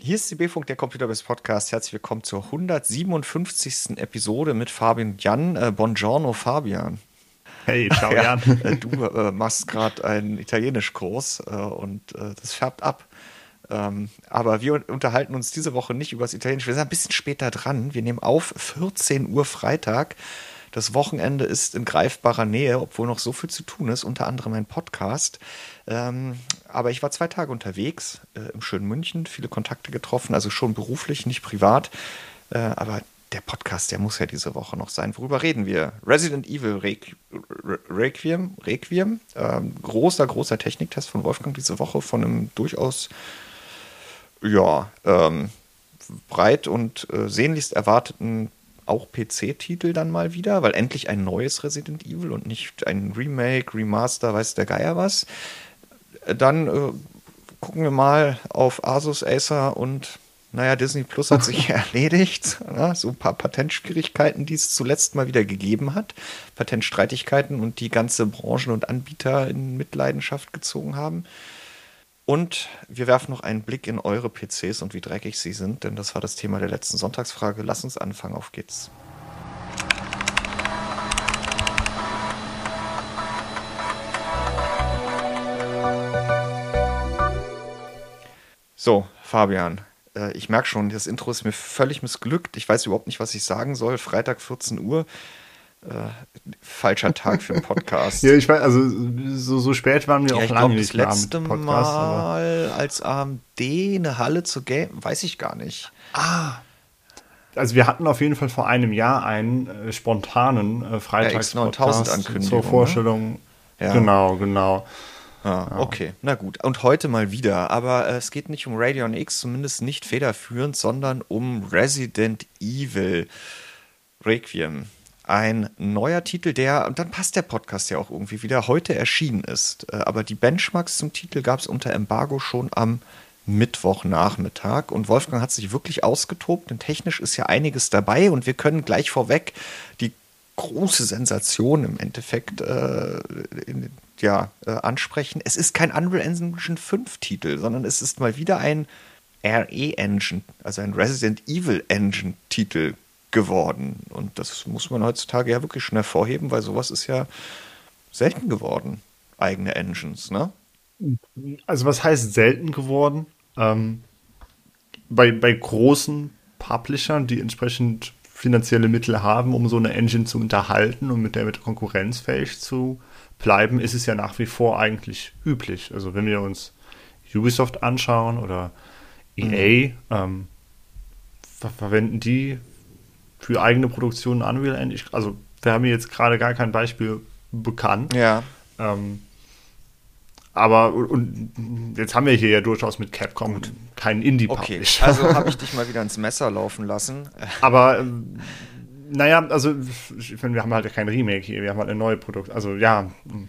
Hier ist die B-Funk, der Computerbase Podcast. Herzlich willkommen zur 157. Episode mit Fabian und Jan. Buongiorno, Fabian. Hey, ciao Ja, Jan. du machst gerade einen Italienischkurs und das färbt ab. Aber wir unterhalten uns diese Woche nicht über das Italienische. Wir sind ein bisschen später dran. Wir nehmen auf 14 Uhr Freitag. Das Wochenende ist in greifbarer Nähe, obwohl noch so viel zu tun ist, unter anderem ein Podcast. Aber ich war 2 Tage unterwegs im schönen München, viele Kontakte getroffen, also schon beruflich, nicht privat. Aber der Podcast, der muss ja diese Woche noch sein. Worüber reden wir? Resident Evil Requiem. Großer Techniktest von Wolfgang diese Woche von einem durchaus breit und sehnlichst erwarteten auch PC-Titel dann mal wieder, weil endlich ein neues Resident Evil und nicht ein Remake, Remaster, weiß der Geier was. Dann gucken wir mal auf Asus, Acer und Disney Plus hat sich erledigt. Ja, so ein paar Patentschwierigkeiten, die es zuletzt mal wieder gegeben hat. Patentstreitigkeiten und die ganze Branchen und Anbieter in Mitleidenschaft gezogen haben. Und wir werfen noch einen Blick in eure PCs und wie dreckig sie sind, denn das war das Thema der letzten Sonntagsfrage. Lass uns anfangen, auf geht's. So, Fabian, ich merke schon, das Intro ist mir völlig missglückt. Ich weiß überhaupt nicht, was ich sagen soll. Freitag 14 Uhr. Falscher Tag für einen Podcast. Ja, ich weiß, also so spät waren wir auch lange nicht mehr das letzte Mal als AMD eine Halle zu Game, weiß ich gar nicht. Also wir hatten auf jeden Fall vor einem Jahr einen spontanen Freitags-Podcast zur Vorstellung. Ne? Ja. Genau. Ja. Okay, na gut. Und heute mal wieder. Aber es geht nicht um Radeon X, zumindest nicht federführend, sondern um Resident Evil Requiem. Ein neuer Titel, und dann passt der Podcast ja auch irgendwie wieder, heute erschienen ist. Aber die Benchmarks zum Titel gab es unter Embargo schon am Mittwochnachmittag. Und Wolfgang hat sich wirklich ausgetobt, denn technisch ist ja einiges dabei. Und wir können gleich vorweg die große Sensation im Endeffekt ansprechen. Es ist kein Unreal Engine 5 Titel, sondern es ist mal wieder ein RE-Engine, also ein Resident Evil Engine Titel geworden. Und das muss man heutzutage ja wirklich schon hervorheben, weil sowas ist ja selten geworden, eigene Engines, ne? Also was heißt selten geworden? Bei großen Publishern, die entsprechend finanzielle Mittel haben, um so eine Engine zu unterhalten und mit der konkurrenzfähig zu bleiben, ist es ja nach wie vor eigentlich üblich. Also wenn wir uns Ubisoft anschauen oder EA, verwenden die für eigene Produktionen Unreal Engine. Also wir haben hier jetzt gerade gar kein Beispiel bekannt. Ja. Aber und jetzt haben wir hier ja durchaus mit Capcom keinen Indie-Publisher. Okay, also habe ich dich mal wieder ins Messer laufen lassen. Aber also ich finde, wir haben halt kein Remake hier, wir haben halt ein neues Produkt. Also ja.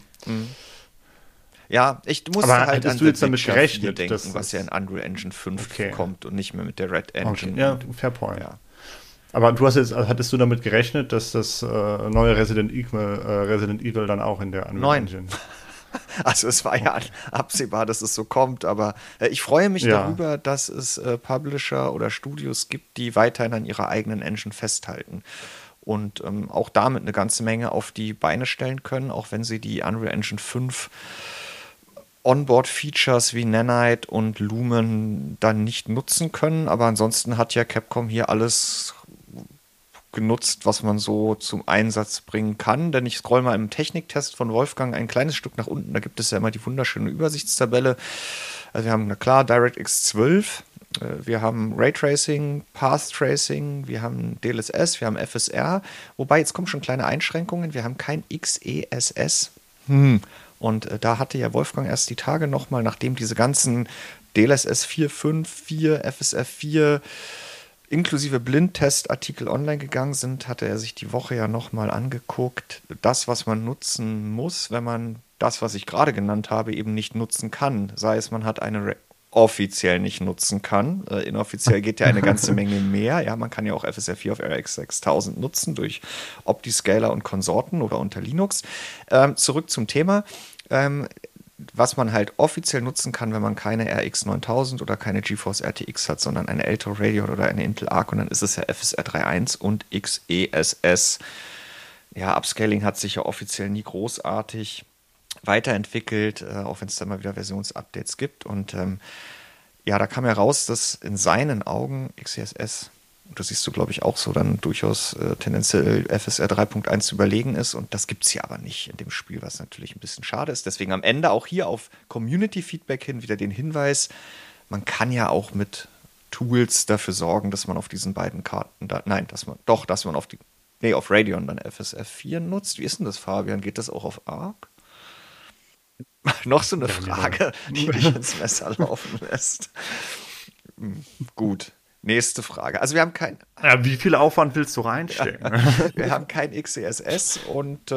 Ja, ich musste aber halt an du jetzt damit gerechnet, denken, was ja in Unreal Engine 5 kommt und nicht mehr mit der Red Engine. Okay. Ja, fair point. Ja. Aber hattest du damit gerechnet, dass das neue Resident Evil dann auch in der Unreal Engine? Also es war ja absehbar, dass es so kommt, aber ich freue mich darüber, dass es Publisher oder Studios gibt, die weiterhin an ihrer eigenen Engine festhalten und auch damit eine ganze Menge auf die Beine stellen können, auch wenn sie die Unreal Engine 5 Onboard-Features wie Nanite und Lumen dann nicht nutzen können, aber ansonsten hat ja Capcom hier alles genutzt, was man so zum Einsatz bringen kann. Denn ich scroll mal im Techniktest von Wolfgang ein kleines Stück nach unten. Da gibt es ja immer die wunderschöne Übersichtstabelle. Also wir haben, na klar, DirectX 12. Wir haben Raytracing, Path Tracing, wir haben DLSS, wir haben FSR. Wobei, jetzt kommen schon kleine Einschränkungen. Wir haben kein XESS. Und da hatte ja Wolfgang erst die Tage nochmal, nachdem diese ganzen DLSS 4.5, 4, FSR 4 inklusive Blindtestartikel online gegangen sind, hatte er sich die Woche ja nochmal angeguckt. Das, was man nutzen muss, wenn man das, was ich gerade genannt habe, eben nicht nutzen kann. Sei es, man hat eine offiziell nicht nutzen kann. Inoffiziell geht ja eine ganze Menge mehr. Ja, man kann ja auch FSR 4 auf RX 6000 nutzen durch Optiscaler und Konsorten oder unter Linux. Zurück zum Thema. was man halt offiziell nutzen kann, wenn man keine RX 9000 oder keine GeForce RTX hat, sondern eine Alto Radeon oder eine Intel Arc, und dann ist es ja FSR 3.1 und XeSS. Ja, Upscaling hat sich ja offiziell nie großartig weiterentwickelt, auch wenn es da mal wieder Versionsupdates gibt. Und ja, da kam ja raus, dass in seinen Augen XeSS, und das siehst du, glaube ich, auch so, dann durchaus tendenziell FSR 3.1 überlegen ist. Und das gibt es hier aber nicht in dem Spiel, was natürlich ein bisschen schade ist. Deswegen am Ende auch hier auf Community-Feedback hin wieder den Hinweis, man kann ja auch mit Tools dafür sorgen, dass man auf diesen beiden Karten, dass man auf Radeon dann FSR 4 nutzt. Wie ist denn das, Fabian? Geht das auch auf Arc? Noch so eine Frage, die mich ins Messer laufen lässt. Gut. Nächste Frage. Also wir haben kein... Ja, wie viel Aufwand willst du reinstecken? Wir haben kein XeSS und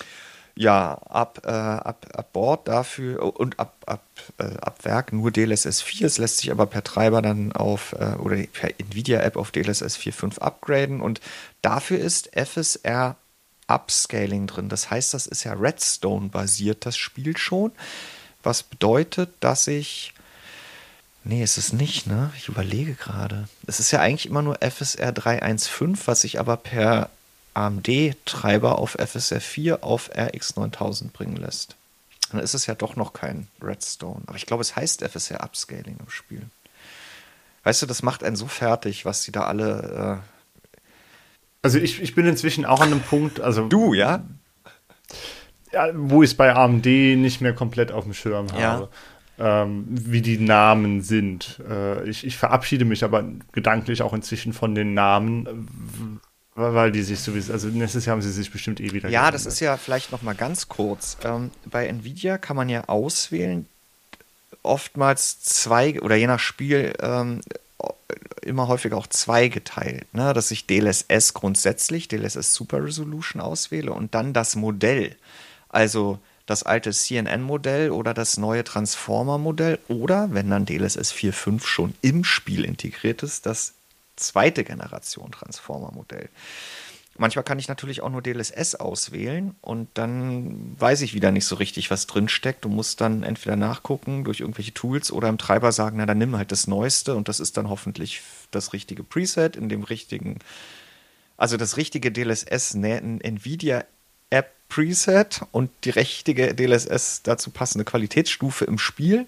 ab Bord dafür und ab Werk nur DLSS 4. Es lässt sich aber per Treiber dann oder per NVIDIA-App auf DLSS 4.5 upgraden, und dafür ist FSR Upscaling drin. Das heißt, das ist ja Redstone-basiert, das Spiel schon. Was bedeutet, dass ich... Nee, ist es nicht, ne? Ich überlege gerade. Es ist ja eigentlich immer nur FSR 3.1.5, was sich aber per AMD-Treiber auf FSR 4 auf RX 9000 bringen lässt. Dann ist es ja doch noch kein Redstone. Aber ich glaube, es heißt FSR Upscaling im Spiel. Weißt du, das macht einen so fertig, was die da alle... Also ich bin inzwischen auch an einem Punkt, also... Du, ja? Ja, wo ich es bei AMD nicht mehr komplett auf dem Schirm habe. Wie die Namen sind. Ich verabschiede mich aber gedanklich auch inzwischen von den Namen, weil die sich sowieso, also nächstes Jahr haben sie sich bestimmt wieder geändert. Das ist ja vielleicht noch mal ganz kurz. Bei NVIDIA kann man ja auswählen, oftmals zwei oder je nach Spiel immer häufiger auch zweigeteilt, ne? Dass ich DLSS grundsätzlich, DLSS Super Resolution auswähle und dann das Modell, also das alte CNN-Modell oder das neue Transformer-Modell oder, wenn dann DLSS 4.5 schon im Spiel integriert ist, das zweite Generation Transformer-Modell. Manchmal kann ich natürlich auch nur DLSS auswählen und dann weiß ich wieder nicht so richtig, was drin steckt und muss dann entweder nachgucken durch irgendwelche Tools oder im Treiber sagen, na dann nimm halt das Neueste, und das ist dann hoffentlich das richtige Preset in dem richtigen, also das richtige DLSS NVIDIA App Preset und die richtige DLSS dazu passende Qualitätsstufe im Spiel.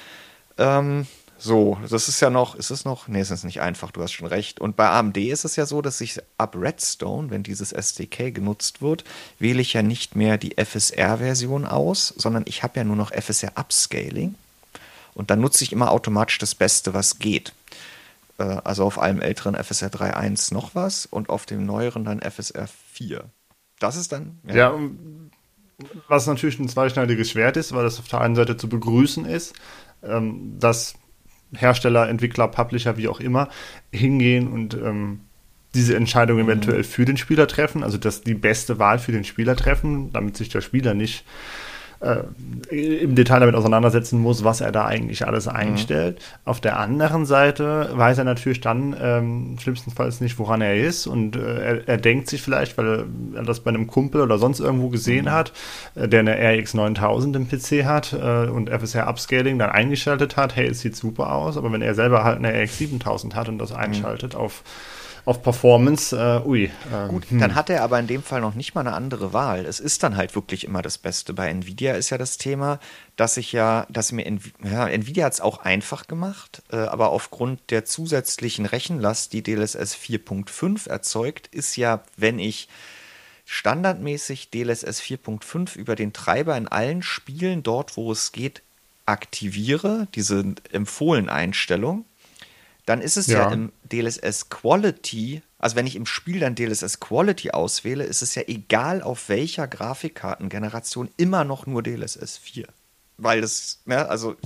Das ist ja noch, ist es noch? Nee, es ist nicht einfach, du hast schon recht. Und bei AMD ist es ja so, dass ich ab Redstone, wenn dieses SDK genutzt wird, wähle ich ja nicht mehr die FSR-Version aus, sondern ich habe ja nur noch FSR Upscaling. Und dann nutze ich immer automatisch das Beste, was geht. Also auf einem älteren FSR 3.1 noch was und auf dem neueren dann FSR 4. Das ist dann... Ja, was natürlich ein zweischneidiges Schwert ist, weil das auf der einen Seite zu begrüßen ist, dass Hersteller, Entwickler, Publisher, wie auch immer, hingehen und diese Entscheidung eventuell für den Spieler treffen, also dass die beste Wahl für den Spieler treffen, damit sich der Spieler nicht im Detail damit auseinandersetzen muss, was er da eigentlich alles einstellt. Auf der anderen Seite weiß er natürlich dann schlimmstenfalls nicht, woran er ist, und er denkt sich vielleicht, weil er das bei einem Kumpel oder sonst irgendwo gesehen hat, der eine RX 9000 im PC hat und FSR Upscaling dann eingeschaltet hat, hey, es sieht super aus, aber wenn er selber halt eine RX 7000 hat und das einschaltet auf Performance, Gut, dann hat er aber in dem Fall noch nicht mal eine andere Wahl. Es ist dann halt wirklich immer das Beste. Bei NVIDIA ist ja das Thema, Nvidia hat es auch einfach gemacht, aber aufgrund der zusätzlichen Rechenlast, die DLSS 4.5 erzeugt, ist ja, wenn ich standardmäßig DLSS 4.5 über den Treiber in allen Spielen, dort wo es geht, aktiviere, diese empfohlene Einstellung, dann ist es ja im DLSS Quality, also wenn ich im Spiel dann DLSS Quality auswähle, ist es ja egal, auf welcher Grafikkartengeneration, immer noch nur DLSS 4. Weil das,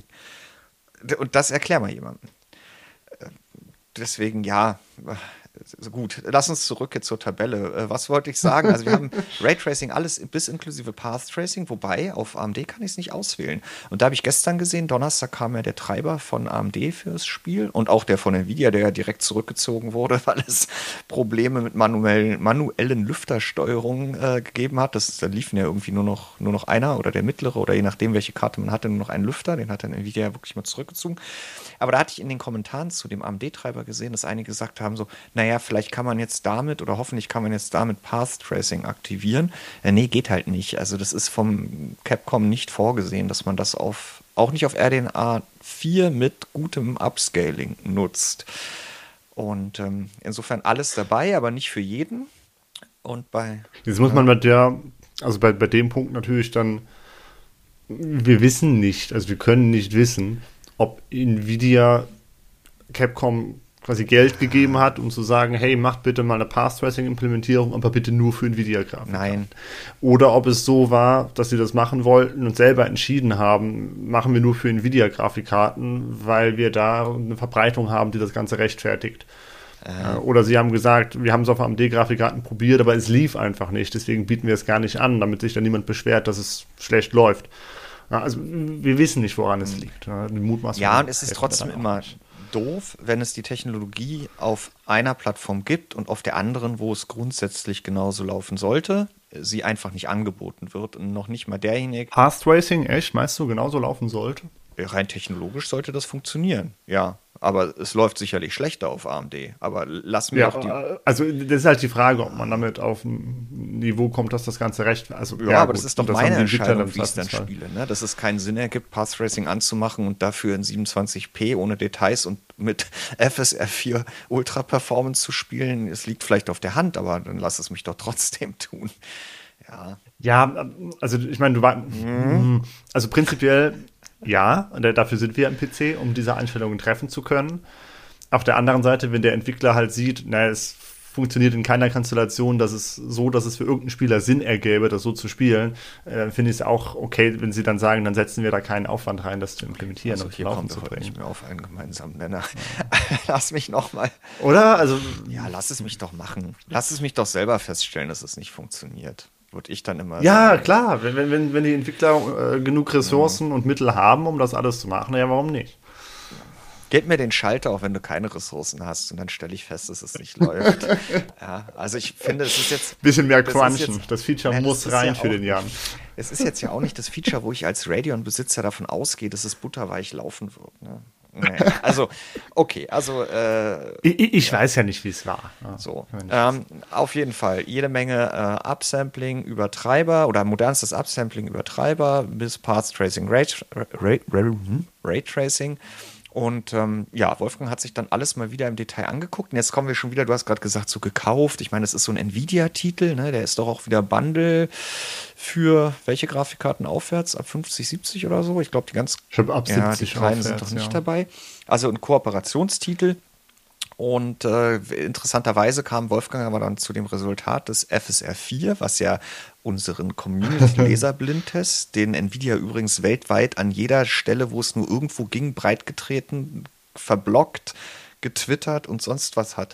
und das erklär mal jemandem. Deswegen, ja, gut, lass uns zurück jetzt zur Tabelle. Was wollte ich sagen? Also wir haben Raytracing alles bis inklusive Path Tracing, wobei auf AMD kann ich es nicht auswählen. Und da habe ich gestern gesehen, Donnerstag kam ja der Treiber von AMD fürs Spiel und auch der von Nvidia, der ja direkt zurückgezogen wurde, weil es Probleme mit manuellen Lüftersteuerungen gegeben hat. Da liefen ja irgendwie nur noch einer oder der mittlere oder je nachdem, welche Karte man hatte, nur noch einen Lüfter. Den hat dann Nvidia ja wirklich mal zurückgezogen. Aber da hatte ich in den Kommentaren zu dem AMD-Treiber gesehen, dass einige gesagt haben so, naja, vielleicht kann man jetzt damit oder hoffentlich kann man jetzt damit Path Tracing aktivieren. Nee, geht halt nicht. Also das ist vom Capcom nicht vorgesehen, dass man das auch nicht auf RDNA 4 mit gutem Upscaling nutzt. Und insofern alles dabei, aber nicht für jeden. Und jetzt muss man bei dem Punkt natürlich dann, wir wissen nicht, also wir können nicht wissen, ob Nvidia Capcom quasi Geld gegeben hat, um zu sagen, hey, macht bitte mal eine Path-Tracing-Implementierung, aber bitte nur für Nvidia-Grafiken. Nein. Oder ob es so war, dass sie das machen wollten und selber entschieden haben, machen wir nur für Nvidia-Grafikkarten, weil wir da eine Verbreitung haben, die das Ganze rechtfertigt. Oder sie haben gesagt, wir haben es auf AMD-Grafikkarten probiert, aber es lief einfach nicht, deswegen bieten wir es gar nicht an, damit sich dann niemand beschwert, dass es schlecht läuft. Also wir wissen nicht, woran es liegt. Ja, und es ist trotzdem immer doof, wenn es die Technologie auf einer Plattform gibt und auf der anderen, wo es grundsätzlich genauso laufen sollte, sie einfach nicht angeboten wird und noch nicht mal derjenige. Path Tracing, echt, meinst du, genauso laufen sollte? Rein technologisch sollte das funktionieren, ja. Aber es läuft sicherlich schlechter auf AMD. Aber lass mir doch also das ist halt die Frage, ob man damit auf ein Niveau kommt, dass das Ganze recht... Also, aber das ist doch meine Entscheidung, wie ich es dann spiele. Ne? Dass es keinen Sinn ergibt, Path Tracing anzumachen und dafür in 27p ohne Details und mit FSR 4 Ultra Performance zu spielen. Es liegt vielleicht auf der Hand, aber dann lass es mich doch trotzdem tun. Ja, also ich meine, also prinzipiell... Ja, und dafür sind wir am PC, um diese Einstellungen treffen zu können. Auf der anderen Seite, wenn der Entwickler halt sieht, es funktioniert in keiner Konstellation, dass es für irgendeinen Spieler Sinn ergäbe, das so zu spielen, finde ich es auch okay, wenn sie dann sagen, dann setzen wir da keinen Aufwand rein, das zu implementieren und hier laufen kommt zu bringen. Nicht mehr auf einen gemeinsamen Nenner. Ja. Lass mich noch mal. Oder? Also ja, lass es mich doch machen. Lass es mich doch selber feststellen, dass es nicht funktioniert. Würde ich dann immer sagen. Klar, wenn die Entwickler genug Ressourcen und Mittel haben, um das alles zu machen, ja, warum nicht? Gib mir den Schalter, auch wenn du keine Ressourcen hast, und dann stelle ich fest, dass es nicht läuft. Ja, also ich finde, es ist jetzt... Bisschen mehr Crunchen, das Feature muss rein für den Jan. Es ist jetzt ja auch nicht das Feature, wo ich als Radeon-Besitzer davon ausgehe, dass es butterweich laufen wird, ne? Nee. Also, okay, also ich weiß ja nicht, wie es war. So, auf jeden Fall jede Menge Upsampling über Treiber oder modernstes Upsampling über Treiber bis Path Tracing, Raytracing. Und Wolfgang hat sich dann alles mal wieder im Detail angeguckt. Und jetzt kommen wir schon wieder, du hast gerade gesagt, so gekauft. Ich meine, das ist so ein Nvidia-Titel, ne? Der ist doch auch wieder Bundle für welche Grafikkarten aufwärts? Ab 50, 70 oder so? Ich glaube, die ab 70 die kleinen sind doch nicht dabei. Also ein Kooperationstitel. Und interessanterweise kam Wolfgang aber dann zu dem Resultat des FSR 4, was ja unseren Community-Leser-Blindtest, den Nvidia übrigens weltweit an jeder Stelle, wo es nur irgendwo ging, breitgetreten, verblockt, getwittert und sonst was hat,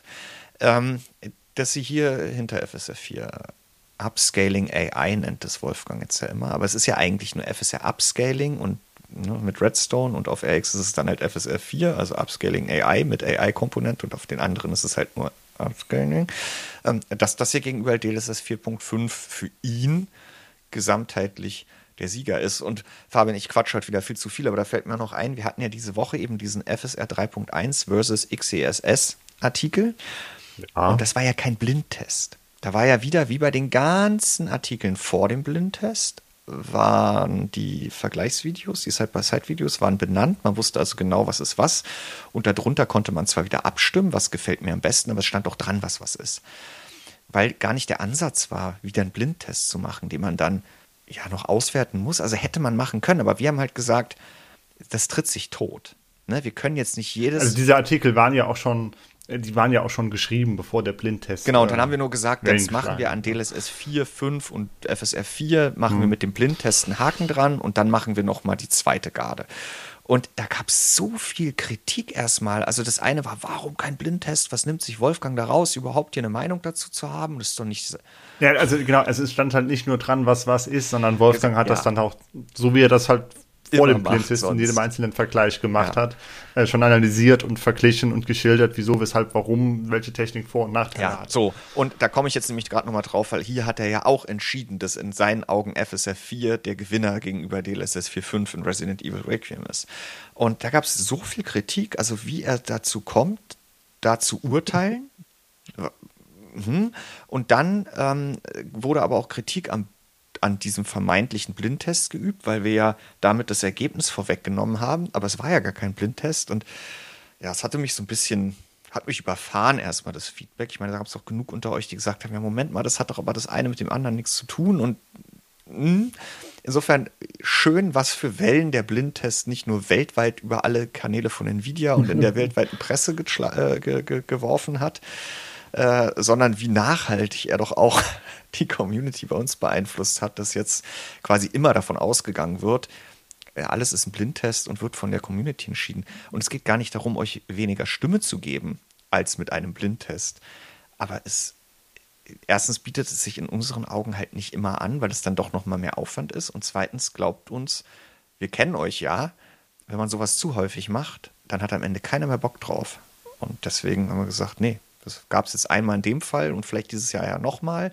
dass sie hier hinter FSR 4 Upscaling AI nennt das Wolfgang jetzt ja immer, aber es ist ja eigentlich nur FSR Upscaling und mit Redstone und auf RX ist es dann halt FSR 4, also Upscaling AI mit AI-Komponente und auf den anderen ist es halt nur Upscaling. Dass das hier gegenüber DLSS 4.5 für ihn gesamtheitlich der Sieger ist. Und Fabian, ich quatsch heute wieder viel zu viel, aber da fällt mir noch ein, wir hatten ja diese Woche eben diesen FSR 3.1 versus XeSS Artikel und das war ja kein Blindtest. Da war ja wieder, wie bei den ganzen Artikeln vor dem Blindtest, waren die Vergleichsvideos, die Side-by-Side-Videos waren benannt. Man wusste also genau, was ist was. Und darunter konnte man zwar wieder abstimmen, was gefällt mir am besten, aber es stand auch dran, was ist. Weil gar nicht der Ansatz war, wieder einen Blindtest zu machen, den man dann ja noch auswerten muss. Also hätte man machen können, aber wir haben halt gesagt, das tritt sich tot. Ne? Wir können jetzt nicht jedes... Also diese Artikel waren ja auch schon geschrieben, bevor der Blindtest... Genau, und dann haben wir nur gesagt, jetzt machen wir an DLSS 4, 5 und FSR 4, machen wir mit dem Blindtest einen Haken dran und dann machen wir nochmal die zweite Garde. Und da gab es so viel Kritik erstmal. Also das eine war, warum kein Blindtest? Was nimmt sich Wolfgang da raus, überhaupt hier eine Meinung dazu zu haben? Das ist doch nicht... Ja, also genau, es stand halt nicht nur dran, was ist, sondern Wolfgang hat das dann auch, so wie er das halt vor dem Blindtest in jedem einzelnen Vergleich gemacht hat, schon analysiert und verglichen und geschildert, wieso, weshalb, warum, welche Technik Vor- und Nachteile hat. So. Und da komme ich jetzt nämlich gerade nochmal drauf, weil hier hat er ja auch entschieden, dass in seinen Augen FSF 4 der Gewinner gegenüber DLSS 4.5 in Resident Evil Requiem ist. Und da gab es so viel Kritik, also wie er dazu kommt, da zu urteilen. Und dann wurde aber auch Kritik an diesem vermeintlichen Blindtest geübt, weil wir ja damit das Ergebnis vorweggenommen haben, aber es war ja gar kein Blindtest und ja, es hatte mich so ein bisschen, hat mich überfahren erstmal das Feedback. Ich meine, da gab es auch genug unter euch, die gesagt haben, ja Moment mal, das hat doch aber das eine mit dem anderen nichts zu tun und insofern schön, was für Wellen der Blindtest nicht nur weltweit über alle Kanäle von Nvidia und in der weltweiten Presse geworfen hat, sondern wie nachhaltig er doch auch die Community bei uns beeinflusst hat, dass jetzt quasi immer davon ausgegangen wird, alles ist ein Blindtest und wird von der Community entschieden. Und es geht gar nicht darum, euch weniger Stimme zu geben als mit einem Blindtest. Aber erstens bietet es sich in unseren Augen halt nicht immer an, weil es dann doch noch mal mehr Aufwand ist. Und zweitens, glaubt uns, wir kennen euch ja, wenn man sowas zu häufig macht, dann hat am Ende keiner mehr Bock drauf. Und deswegen haben wir gesagt, nee, das gab es jetzt einmal in dem Fall und vielleicht dieses Jahr ja nochmal.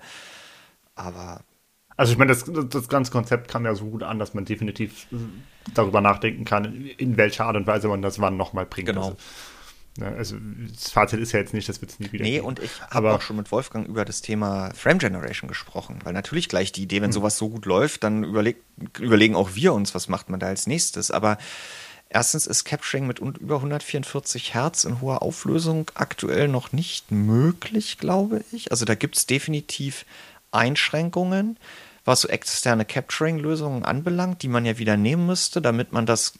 Aber. Also ich meine, das ganze Konzept kam ja so gut an, dass man definitiv darüber nachdenken kann, in welcher Art und Weise man das wann nochmal bringt. Genau. Also das Fazit ist ja jetzt nicht, das wird es nie wieder geben. Und ich habe auch schon mit Wolfgang über das Thema Frame Generation gesprochen, weil natürlich gleich die Idee, wenn sowas so gut läuft, dann überlegen auch wir uns, was macht man da als nächstes. Aber erstens ist Capturing mit über 144 Hertz in hoher Auflösung aktuell noch nicht möglich, glaube ich. Also da gibt es definitiv Einschränkungen, was so externe Capturing-Lösungen anbelangt, die man ja wieder nehmen müsste, damit man das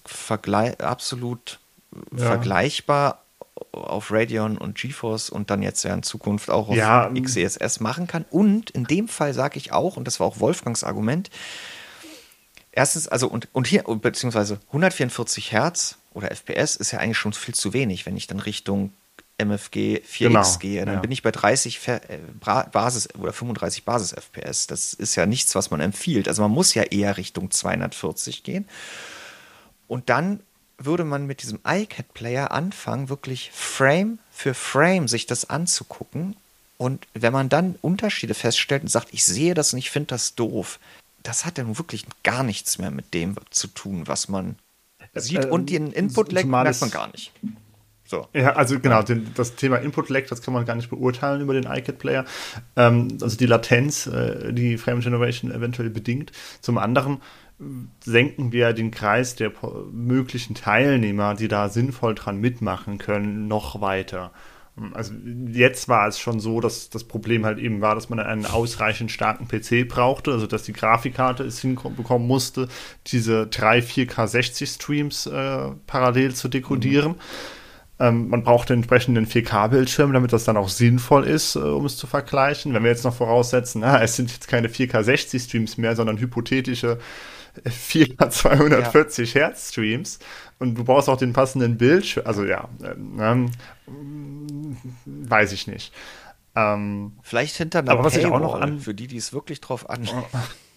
absolut vergleichbar auf Radeon und GeForce und dann jetzt ja in Zukunft auch auf XeSS machen kann. Und in dem Fall sage ich auch, und das war auch Wolfgangs Argument, erstens, also und hier, beziehungsweise 144 Hertz oder FPS ist ja eigentlich schon viel zu wenig, wenn ich dann Richtung MFG 4X gehe, dann bin ich bei 30 Basis oder 35 Basis-FPS. Das ist ja nichts, was man empfiehlt. Also man muss ja eher Richtung 240 gehen. Und dann würde man mit diesem iCAD-Player anfangen, wirklich Frame für Frame sich das anzugucken. Und wenn man dann Unterschiede feststellt und sagt, ich sehe das und ich finde das doof, das hat dann wirklich gar nichts mehr mit dem zu tun, was man sieht. Und den Input-Lag merkt man gar nicht. So. Ja, also genau, das Thema Input-Lag, das kann man gar nicht beurteilen über den iCAD-Player. Also die Latenz, die Frame Generation eventuell bedingt. Zum anderen senken wir den Kreis der möglichen Teilnehmer, die da sinnvoll dran mitmachen können, noch weiter. Also jetzt war es schon so, dass das Problem halt eben war, dass man einen ausreichend starken PC brauchte, also dass die Grafikkarte es hinbekommen musste, diese 3 4K 60 Streams parallel zu dekodieren. Man braucht den entsprechenden 4K-Bildschirm, damit das dann auch sinnvoll ist, um es zu vergleichen. Wenn wir jetzt noch voraussetzen, es sind jetzt keine 4K 60 Streams mehr, sondern hypothetische 4K 240 Hertz Streams und du brauchst auch den passenden Bildschirm, also weiß ich nicht. Vielleicht hinter einer Paywall, auch noch für die es wirklich drauf anlegen.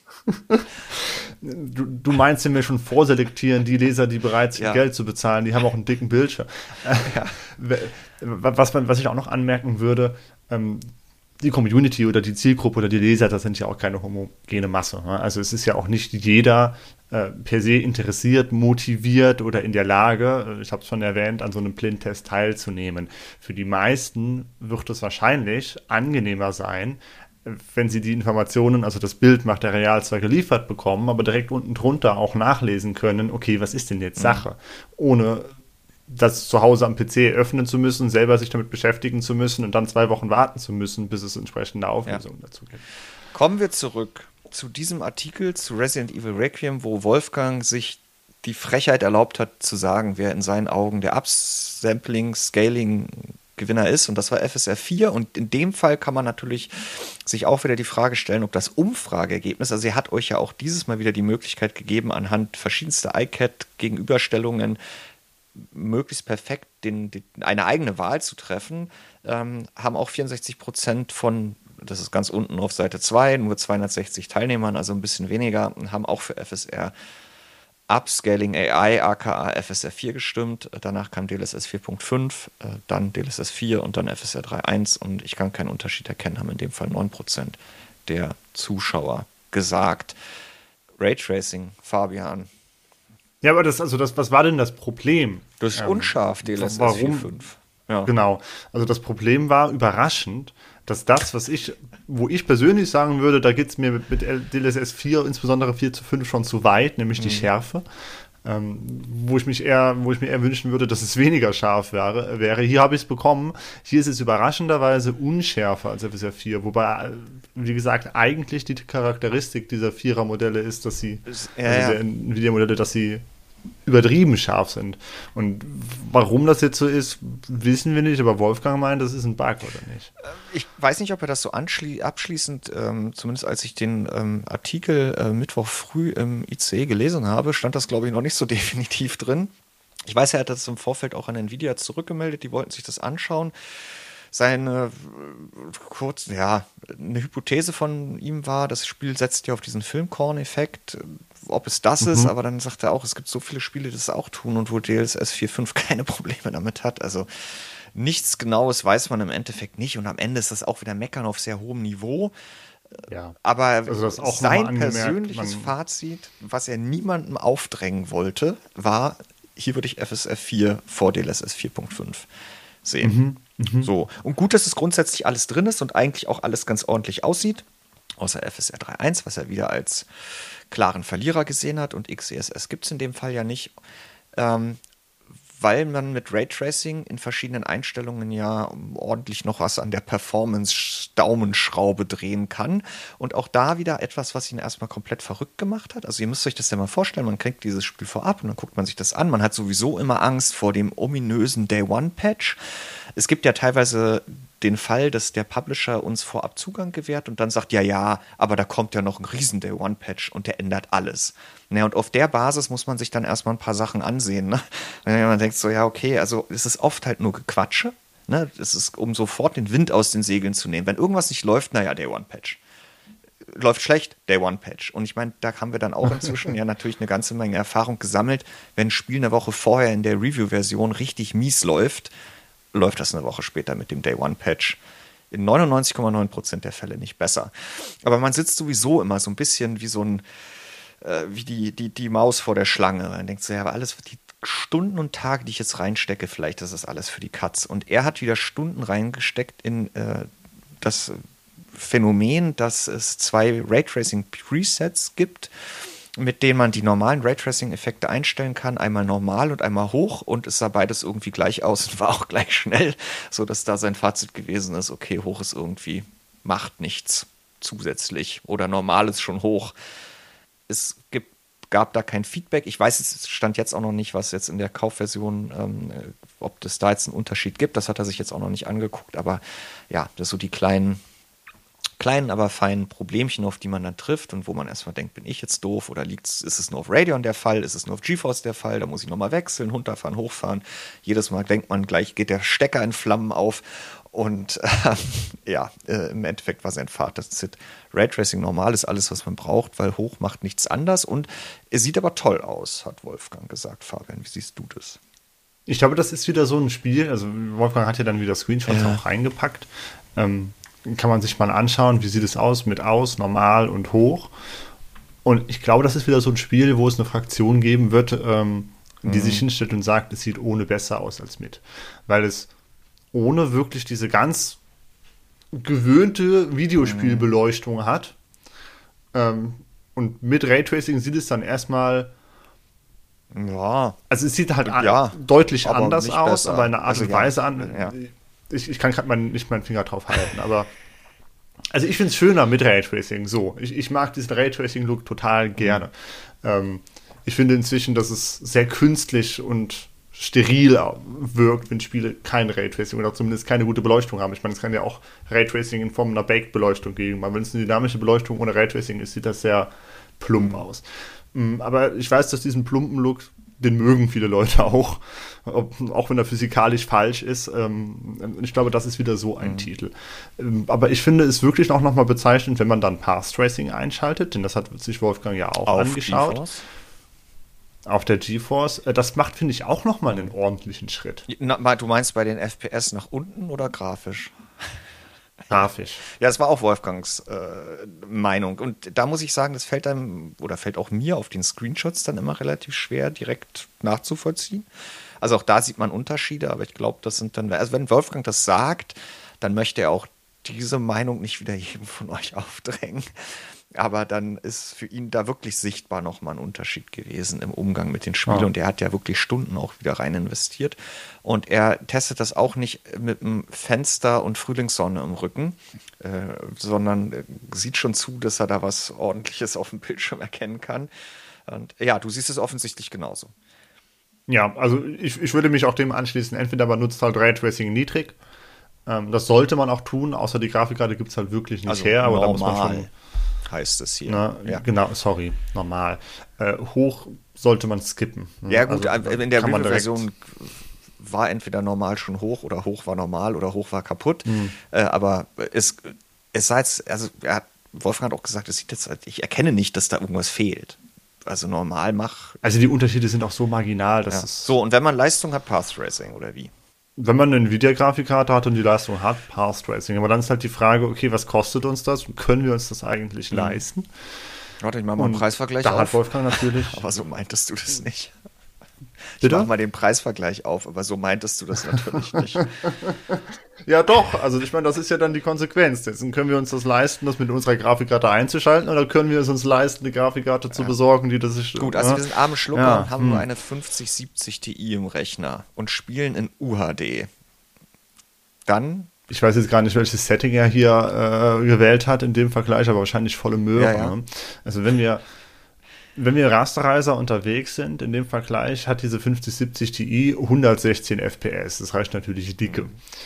Du meinst, wenn wir schon vorselektieren, die Leser, die bereit sind, Geld zu bezahlen, die haben auch einen dicken Bildschirm. Was ich auch noch anmerken würde, die Community oder die Zielgruppe oder die Leser, das sind ja auch keine homogene Masse. Also es ist ja auch nicht jeder per se interessiert, motiviert oder in der Lage, ich habe es schon erwähnt, an so einem Blindtest teilzunehmen. Für die meisten wird es wahrscheinlich angenehmer sein, wenn sie die Informationen, also das Bildmaterial zwar geliefert bekommen, aber direkt unten drunter auch nachlesen können, okay, was ist denn jetzt Sache? Ohne das zu Hause am PC öffnen zu müssen, selber sich damit beschäftigen zu müssen und dann 2 Wochen warten zu müssen, bis es entsprechende Auflösungen dazu gibt. Kommen wir zurück zu diesem Artikel zu Resident Evil Requiem, wo Wolfgang sich die Frechheit erlaubt hat zu sagen, wer in seinen Augen der Upsampling, Scaling Gewinner ist, und das war FSR 4. Und in dem Fall kann man natürlich sich auch wieder die Frage stellen, ob das Umfrageergebnis, also er hat euch ja auch dieses Mal wieder die Möglichkeit gegeben, anhand verschiedenster iCat-Gegenüberstellungen möglichst perfekt eine eigene Wahl zu treffen, haben auch 64% von, das ist ganz unten auf Seite 2, nur 260 Teilnehmern, also ein bisschen weniger, haben auch für FSR Upscaling AI, aka FSR 4 gestimmt. Danach kam DLSS 4.5, dann DLSS 4 und dann FSR 3.1. Und ich kann keinen Unterschied erkennen, haben in dem Fall 9% der Zuschauer gesagt. Raytracing, Fabian. Ja, aber was war denn das Problem? Das ist unscharf, DLSS 4.5. Ja. Genau. Also das Problem war überraschend, dass das, wo ich persönlich sagen würde, da geht es mir mit DLSS 4, insbesondere 4:5 schon zu weit, nämlich die Schärfe, wo ich mir eher wünschen würde, dass es weniger scharf wäre. Hier habe ich es bekommen. Hier ist es überraschenderweise unschärfer als FSR 4, wobei, wie gesagt, eigentlich die Charakteristik dieser Vierer-Modelle ist, dass sie, der Nvidia-Modelle, dass sie übertrieben scharf sind. Und warum das jetzt so ist, wissen wir nicht, aber Wolfgang meint, das ist ein Bug, oder nicht? Ich weiß nicht, ob er das so abschließend, zumindest als ich den Artikel Mittwoch früh im ICE gelesen habe, stand das, glaube ich, noch nicht so definitiv drin. Ich weiß, er hat das im Vorfeld auch an Nvidia zurückgemeldet, die wollten sich das anschauen. Eine Hypothese von ihm war, das Spiel setzt ja auf diesen Filmkorn-Effekt, ob es das ist, aber dann sagt er auch, es gibt so viele Spiele, die das auch tun und wo DLSS 4.5 keine Probleme damit hat. Also nichts Genaues weiß man im Endeffekt nicht und am Ende ist das auch wieder Meckern auf sehr hohem Niveau. Ja. Aber also sein persönliches Fazit, was er niemandem aufdrängen wollte, war, hier würde ich FSR 4 vor DLSS 4.5 sehen. So. Und gut, dass es grundsätzlich alles drin ist und eigentlich auch alles ganz ordentlich aussieht, außer FSR 3.1, was er wieder als klaren Verlierer gesehen hat, und XeSS gibt es in dem Fall ja nicht, weil man mit Raytracing in verschiedenen Einstellungen ja ordentlich noch was an der Performance-Daumenschraube drehen kann. Und auch da wieder etwas, was ihn erstmal komplett verrückt gemacht hat. Also ihr müsst euch das ja mal vorstellen, man kriegt dieses Spiel vorab und dann guckt man sich das an. Man hat sowieso immer Angst vor dem ominösen Day-One-Patch. Es gibt ja teilweise den Fall, dass der Publisher uns vorab Zugang gewährt und dann sagt, ja, aber da kommt ja noch ein riesen Day-One-Patch und der ändert alles. Ja, und auf der Basis muss man sich dann erstmal ein paar Sachen ansehen. Ne? Wenn man denkt so, ja, okay, also es ist oft halt nur Gequatsche. Ne? Es ist, um sofort den Wind aus den Segeln zu nehmen. Wenn irgendwas nicht läuft, naja, Day-One-Patch. Läuft schlecht, Day-One-Patch. Und ich meine, da haben wir dann auch inzwischen ja natürlich eine ganze Menge Erfahrung gesammelt. Wenn ein Spiel eine Woche vorher in der Review-Version richtig mies läuft das eine Woche später mit dem Day-One-Patch in 99,9% der Fälle nicht besser. Aber man sitzt sowieso immer so ein bisschen wie so ein wie die Maus vor der Schlange. Man denkt so, ja, aber alles für die Stunden und Tage, die ich jetzt reinstecke, vielleicht ist das alles für die Katz. Und er hat wieder Stunden reingesteckt in das Phänomen, dass es 2 Raytracing-Presets gibt, mit denen man die normalen Raytracing-Effekte einstellen kann, einmal normal und einmal hoch, und es sah beides irgendwie gleich aus und war auch gleich schnell, sodass da sein Fazit gewesen ist, okay, hoch ist irgendwie, macht nichts zusätzlich oder normal ist schon hoch. Es gab da kein Feedback. Ich weiß, es stand jetzt auch noch nicht, was jetzt in der Kaufversion, ob es da jetzt einen Unterschied gibt, das hat er sich jetzt auch noch nicht angeguckt, aber ja, das so die kleinen, aber feinen Problemchen, auf die man dann trifft und wo man erstmal denkt, bin ich jetzt doof oder ist es nur auf Radeon der Fall, ist es nur auf GeForce der Fall, da muss ich nochmal wechseln, runterfahren, hochfahren. Jedes Mal denkt man, gleich geht der Stecker in Flammen auf und im Endeffekt war sein Fazit, Raytracing normal ist alles, was man braucht, weil hoch macht nichts anders und es sieht aber toll aus, hat Wolfgang gesagt. Fabian, wie siehst du das? Ich glaube, das ist wieder so ein Spiel, also Wolfgang hat ja dann wieder Screenshots auch reingepackt, kann man sich mal anschauen, wie sieht es aus mit aus, normal und hoch. Und ich glaube, das ist wieder so ein Spiel, wo es eine Fraktion geben wird, die sich hinstellt und sagt, es sieht ohne besser aus als mit. Weil es ohne wirklich diese ganz gewöhnte Videospielbeleuchtung hat. Und mit Raytracing sieht es dann erstmal also es sieht halt deutlich anders aus, besser. Aber in einer Art und Weise an. Ja. Ich kann gerade nicht meinen Finger drauf halten, aber also ich finde es schöner mit Raytracing. So, ich mag diesen Raytracing-Look total gerne. Ich finde inzwischen, dass es sehr künstlich und steril wirkt, wenn Spiele kein Raytracing oder zumindest keine gute Beleuchtung haben. Ich meine, es kann ja auch Raytracing in Form einer Baked-Beleuchtung geben, aber wenn es eine dynamische Beleuchtung ohne Raytracing ist, sieht das sehr plump aus. Aber ich weiß, dass diesen plumpen Look, den mögen viele Leute auch, auch wenn er physikalisch falsch ist. Ich glaube, das ist wieder so ein Titel. Aber ich finde es wirklich auch nochmal bezeichnend, wenn man dann Path Tracing einschaltet, denn das hat sich Wolfgang ja auch angeschaut. GeForce. Auf der GeForce. Das macht, finde ich, auch nochmal einen ordentlichen Schritt. Du meinst bei den FPS nach unten oder grafisch? Grafisch. Ja, das war auch Wolfgangs Meinung. Und da muss ich sagen, das fällt einem, oder fällt auch mir auf den Screenshots dann immer relativ schwer, direkt nachzuvollziehen. Also auch da sieht man Unterschiede, aber ich glaube, das sind dann, also wenn Wolfgang das sagt, dann möchte er auch diese Meinung nicht wieder jedem von euch aufdrängen. Aber dann ist für ihn da wirklich sichtbar nochmal ein Unterschied gewesen im Umgang mit den Spielen. Und er hat ja wirklich Stunden auch wieder rein investiert. Und er testet das auch nicht mit einem Fenster und Frühlingssonne im Rücken, sondern sieht schon zu, dass er da was Ordentliches auf dem Bildschirm erkennen kann. Und ja, du siehst es offensichtlich genauso. Ja, also ich würde mich auch dem anschließen. Entweder man nutzt halt Raytracing niedrig. Das sollte man auch tun, außer die Grafikkarte gibt es halt wirklich nicht her. Aber da muss man schon... heißt es hier. Na, ja. Genau, sorry, normal. Hoch sollte man skippen. Ja gut, also, in der Review-Version war entweder normal schon hoch oder hoch war normal oder hoch war kaputt. Aber es sah jetzt, also Wolfgang hat auch gesagt, es sieht jetzt, ich erkenne nicht, dass da irgendwas fehlt. Also normal Also die Unterschiede sind auch so marginal, dass es... So, und wenn man Leistung hat, Path Tracing oder wie? Wenn man eine Nvidia-Grafikkarte hat und die Leistung hat, Path Tracing. Aber dann ist halt die Frage, okay, was kostet uns das? Können wir uns das eigentlich leisten? Warte, ich mache mal einen Preisvergleich da hat Wolfgang natürlich... Aber so meintest du das nicht. Bitte? Ich mach mal den Preisvergleich auf, aber so meintest du das natürlich nicht. Ja doch, also ich meine, das ist ja dann die Konsequenz. Jetzt können wir uns das leisten, das mit unserer Grafikkarte einzuschalten, oder können wir es uns leisten, eine Grafikkarte zu besorgen, die das ist... Gut, also wir sind arme Schlucker und haben nur eine 5070 Ti im Rechner und spielen in UHD. Dann... Ich weiß jetzt gar nicht, welches Setting er hier gewählt hat in dem Vergleich, aber wahrscheinlich volle Möhre. Ja. Ne? Also wenn wir Rasterizer unterwegs sind, in dem Vergleich hat diese 5070 Ti 116 FPS. Das reicht natürlich dicke.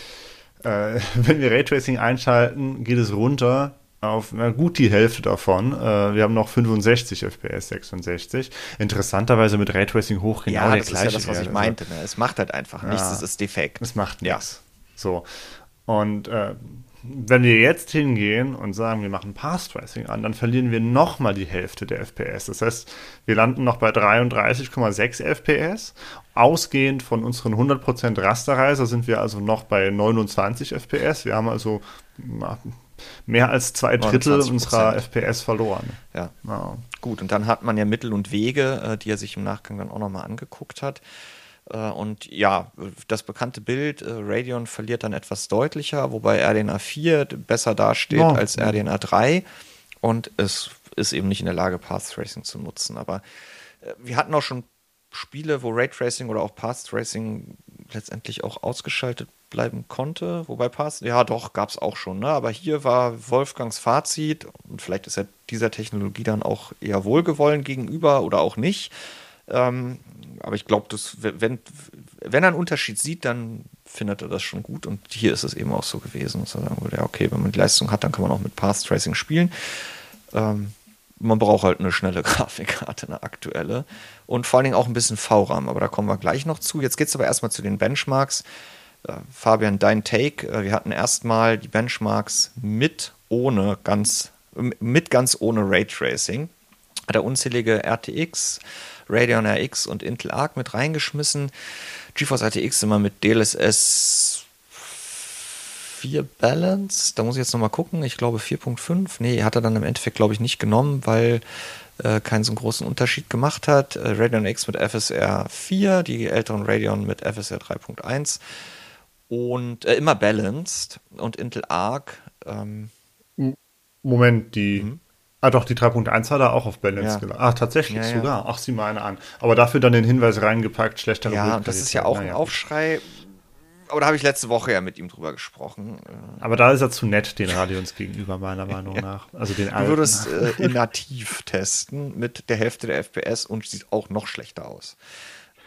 Wenn wir Raytracing einschalten, geht es runter auf gut die Hälfte davon. Wir haben noch 65 FPS, 66. Interessanterweise mit Raytracing hoch genau der gleiche. Ja, das ist ja das, was ich meinte. Ne? Es macht halt einfach nichts, es ist defekt. Es macht nichts. So. Und wenn wir jetzt hingehen und sagen, wir machen Path Tracing an, dann verlieren wir nochmal die Hälfte der FPS. Das heißt, wir landen noch bei 33,6 FPS. Ausgehend von unseren 100% Rasterizer sind wir also noch bei 29 FPS. Wir haben also mehr als 2/3 unserer FPS verloren. Ja. Gut, und dann hat man ja Mittel und Wege, die er sich im Nachgang dann auch nochmal angeguckt hat. Und ja, das bekannte Bild, Radeon verliert dann etwas deutlicher, wobei RDNA 4 besser dasteht als RDNA 3 und es ist eben nicht in der Lage, Path Tracing zu nutzen. Aber wir hatten auch schon Spiele, wo Raytracing oder auch Path Tracing letztendlich auch ausgeschaltet bleiben konnte, wobei gab es auch schon, ne? Aber hier war Wolfgangs Fazit, und vielleicht ist er dieser Technologie dann auch eher wohlgewollen gegenüber oder auch nicht. Aber ich glaube, wenn er einen Unterschied sieht, dann findet er das schon gut. Und hier ist es eben auch so gewesen, dass er sagen würde, ja, okay, wenn man die Leistung hat, dann kann man auch mit Path Tracing spielen. Man braucht halt eine schnelle Grafikkarte, eine aktuelle. Und vor allen Dingen auch ein bisschen VRAM, aber da kommen wir gleich noch zu. Jetzt geht es aber erstmal zu den Benchmarks. Fabian, dein Take. Wir hatten erstmal die Benchmarks mit ganz ohne Raytracing. Hat er unzählige RTX, Radeon RX und Intel Arc mit reingeschmissen. GeForce RTX immer mit DLSS 4 Balance. Da muss ich jetzt nochmal gucken. Ich glaube 4.5. Nee, hat er dann im Endeffekt, glaube ich, nicht genommen, weil keinen so einen großen Unterschied gemacht hat. Radeon RX mit FSR 4, die älteren Radeon mit FSR 3.1 und immer balanced und Intel Arc. Moment, die... doch, die 3.1 hat er auch auf Balance gelassen. Tatsächlich sogar. Ach, sieh mal eine an. Aber dafür dann den Hinweis reingepackt, schlechtere Bildqualität. Ja, und das ist ja auch ein Aufschrei. Aber da habe ich letzte Woche ja mit ihm drüber gesprochen. Aber da ist er zu nett, den Radeons gegenüber, meiner Meinung nach. Also den alten. Du würdest in nativ testen mit der Hälfte der FPS und sieht auch noch schlechter aus.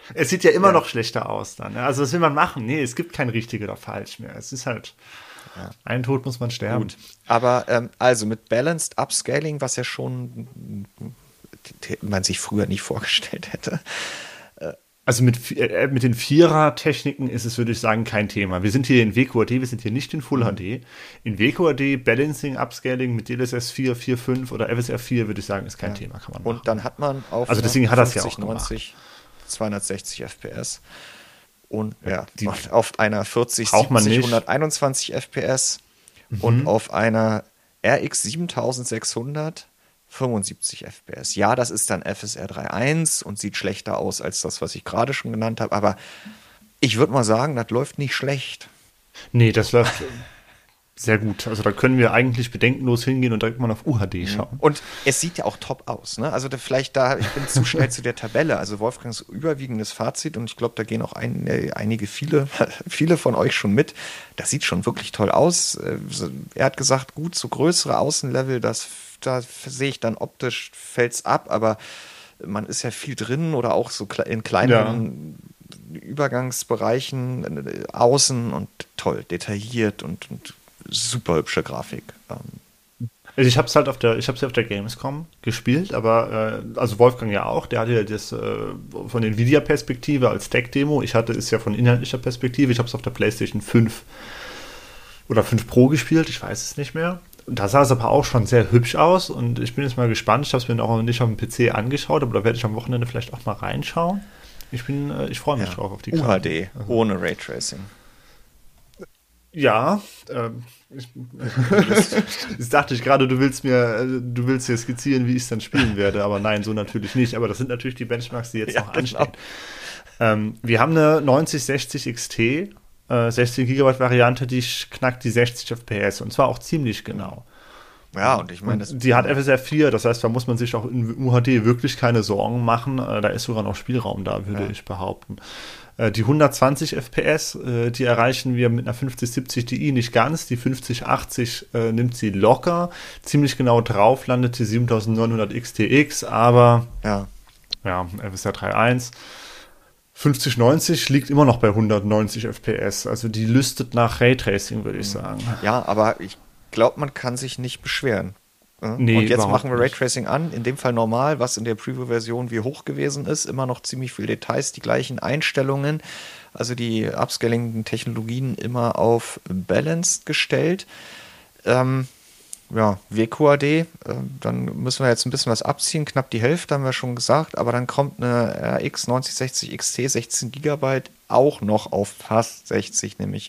Es sieht ja immer noch schlechter aus dann. Also was will man machen? Nee, es gibt kein richtig oder falsch mehr. Es ist halt, ein Tod muss man sterben. Gut, aber also mit Balanced Upscaling, was ja schon man sich früher nicht vorgestellt hätte. Also mit den Vierer-Techniken ist es, würde ich sagen, kein Thema. Wir sind hier in WQHD, wir sind hier nicht in Full HD. In WQHD, Balancing, Upscaling mit DLSS 4, 4.5 oder FSR 4, würde ich sagen, ist kein Thema. Kann man machen. Und dann hat man auf also deswegen hat das ja auch 90 260 FPS und und auf einer 40 braucht man 70 nicht. 121 FPS und auf einer RX 7600 75 FPS. Ja, das ist dann FSR 3.1 und sieht schlechter aus als das, was ich gerade schon genannt habe, aber ich würde mal sagen, das läuft nicht schlecht. Nee, das läuft sehr gut. Also da können wir eigentlich bedenkenlos hingehen und direkt mal auf UHD schauen. Und es sieht ja auch top aus, ne? Also ich bin zu schnell zu der Tabelle. Also Wolfgangs überwiegendes Fazit und ich glaube, da gehen auch viele von euch schon mit. Das sieht schon wirklich toll aus. Er hat gesagt, gut, so größere Außenlevel, da sehe ich dann optisch, fällt's ab, aber man ist ja viel drin oder auch so in kleineren Übergangsbereichen außen und toll, detailliert und super hübsche Grafik. Also ich habe es halt auf der Gamescom gespielt, aber also Wolfgang ja auch, der hatte ja das von Nvidia-Perspektive als Tech-Demo. Ich hatte es ja von inhaltlicher Perspektive. Ich habe es auf der PlayStation 5 oder 5 Pro gespielt, ich weiß es nicht mehr. Und da sah es aber auch schon sehr hübsch aus und ich bin jetzt mal gespannt. Ich habe es mir auch nicht auf dem PC angeschaut, aber da werde ich am Wochenende vielleicht auch mal reinschauen. Ich freue mich drauf auf die UHD, ohne Raytracing. Ja, das dachte ich gerade, du willst hier skizzieren, wie ich es dann spielen werde, aber nein, so natürlich nicht. Aber das sind natürlich die Benchmarks, die jetzt noch anstehen. Wir haben eine 9060 XT, 16 GB Variante, die knackt die 60 FPS und zwar auch ziemlich genau. Ja, und ich meine, die hat FSR 4, das heißt, da muss man sich auch in UHD wirklich keine Sorgen machen. Da ist sogar noch Spielraum da, würde ich behaupten. Die 120 FPS, die erreichen wir mit einer 5070 Ti nicht ganz. Die 5080 nimmt sie locker. Ziemlich genau drauf landet die 7900 XTX, aber FSR 3.1. 5090 liegt immer noch bei 190 FPS. Also die lüstet nach Raytracing, würde ich sagen. Ja, aber ich glaube, man kann sich nicht beschweren. Nee, und jetzt machen wir Raytracing an, in dem Fall normal, was in der Preview-Version wie hoch gewesen ist, immer noch ziemlich viele Details, die gleichen Einstellungen, also die upscaling-Technologien immer auf Balanced gestellt. WQHD, dann müssen wir jetzt ein bisschen was abziehen, knapp die Hälfte haben wir schon gesagt, aber dann kommt eine RX 9060 XT 16 GB auch noch auf fast 60, nämlich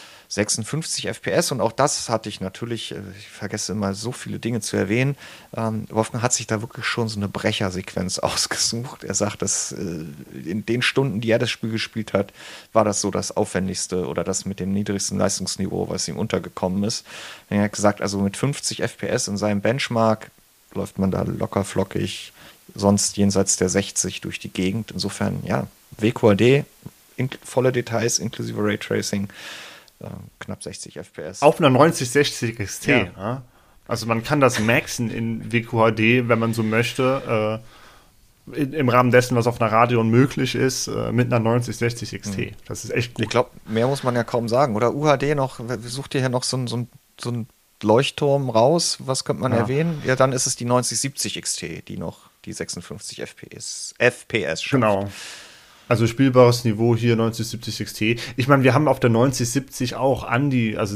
56 FPS und auch das hatte ich natürlich, ich vergesse immer so viele Dinge zu erwähnen, Wolfgang hat sich da wirklich schon so eine Brechersequenz ausgesucht. Er sagt, dass in den Stunden, die er das Spiel gespielt hat, war das so das aufwendigste oder das mit dem niedrigsten Leistungsniveau, was ihm untergekommen ist. Er hat gesagt, also mit 50 FPS in seinem Benchmark läuft man da locker flockig, sonst jenseits der 60 durch die Gegend. Insofern, ja, WQHD, volle Details inklusive Raytracing, knapp 60 FPS. Auf einer 9060 XT. Ja. Also man kann das maxen in WQHD, wenn man so möchte, im Rahmen dessen, was auf einer Radeon möglich ist, mit einer 9060 XT. Das ist echt gut. Ich glaube, mehr muss man ja kaum sagen. Oder UHD noch, sucht ihr hier noch so ein Leuchtturm raus? Was könnte man erwähnen? Ja, dann ist es die 9070 XT, die noch die 56 FPS schafft. Genau. Also spielbares Niveau hier 9070 XT. Ich meine, wir haben auf der 9070 auch also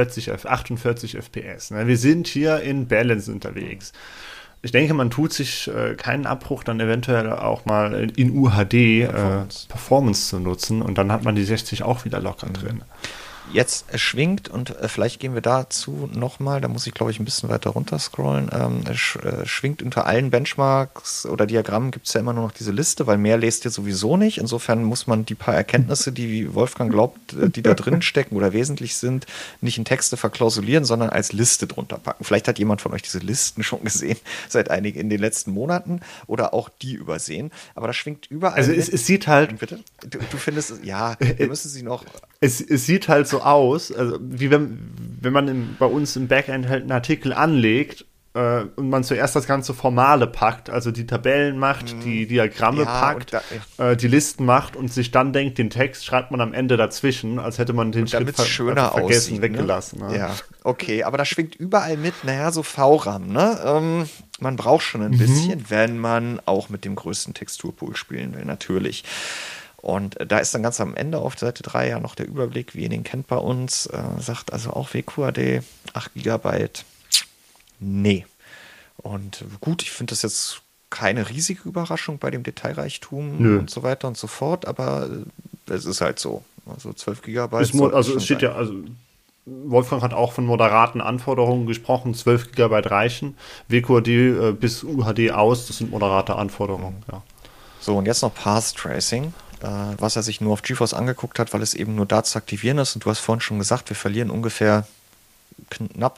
48 FPS. Ne? Wir sind hier in Balance unterwegs. Ich denke, man tut sich keinen Abbruch, dann eventuell auch mal in UHD Performance zu nutzen und dann hat man die 60 auch wieder locker drin. Jetzt schwingt, und vielleicht gehen wir dazu nochmal, da muss ich glaube ich ein bisschen weiter runter scrollen, schwingt unter allen Benchmarks oder Diagrammen gibt es ja immer nur noch diese Liste, weil mehr lest ihr sowieso nicht. Insofern muss man die paar Erkenntnisse, die Wolfgang glaubt, die da drin stecken oder wesentlich sind, nicht in Texte verklausulieren, sondern als Liste drunter packen. Vielleicht hat jemand von euch diese Listen schon gesehen, in den letzten Monaten oder auch die übersehen. Aber da schwingt überall. Also es sieht halt. Bitte? Du findest es, ja, wir müssen sie noch. Es sieht halt so aus, also wie wenn man bei uns im Backend halt einen Artikel anlegt und man zuerst das ganze Formale packt, also die Tabellen macht, die Diagramme packt, die Listen macht und sich dann denkt, den Text schreibt man am Ende dazwischen, als hätte man den Schritt schöner vergessen, aussieht, weggelassen. Ne? Ja, okay, aber da schwingt überall mit, so VRAM, ne? Man braucht schon ein bisschen, wenn man auch mit dem größten Texturpool spielen will, natürlich. Und da ist dann ganz am Ende auf Seite 3 ja noch der Überblick, wie ihr den kennt bei uns, sagt also auch WQAD, 8 GB. Nee. Und gut, ich finde das jetzt keine riesige Überraschung bei dem Detailreichtum und so weiter und so fort, aber es ist halt so. Also 12 GB. Also es steht Wolfgang hat auch von moderaten Anforderungen gesprochen, 12 GB reichen. WQAD bis UHD aus, das sind moderate Anforderungen, ja. So, und jetzt noch Path Tracing, was er sich nur auf GeForce angeguckt hat, weil es eben nur da zu aktivieren ist. Und du hast vorhin schon gesagt, wir verlieren ungefähr knapp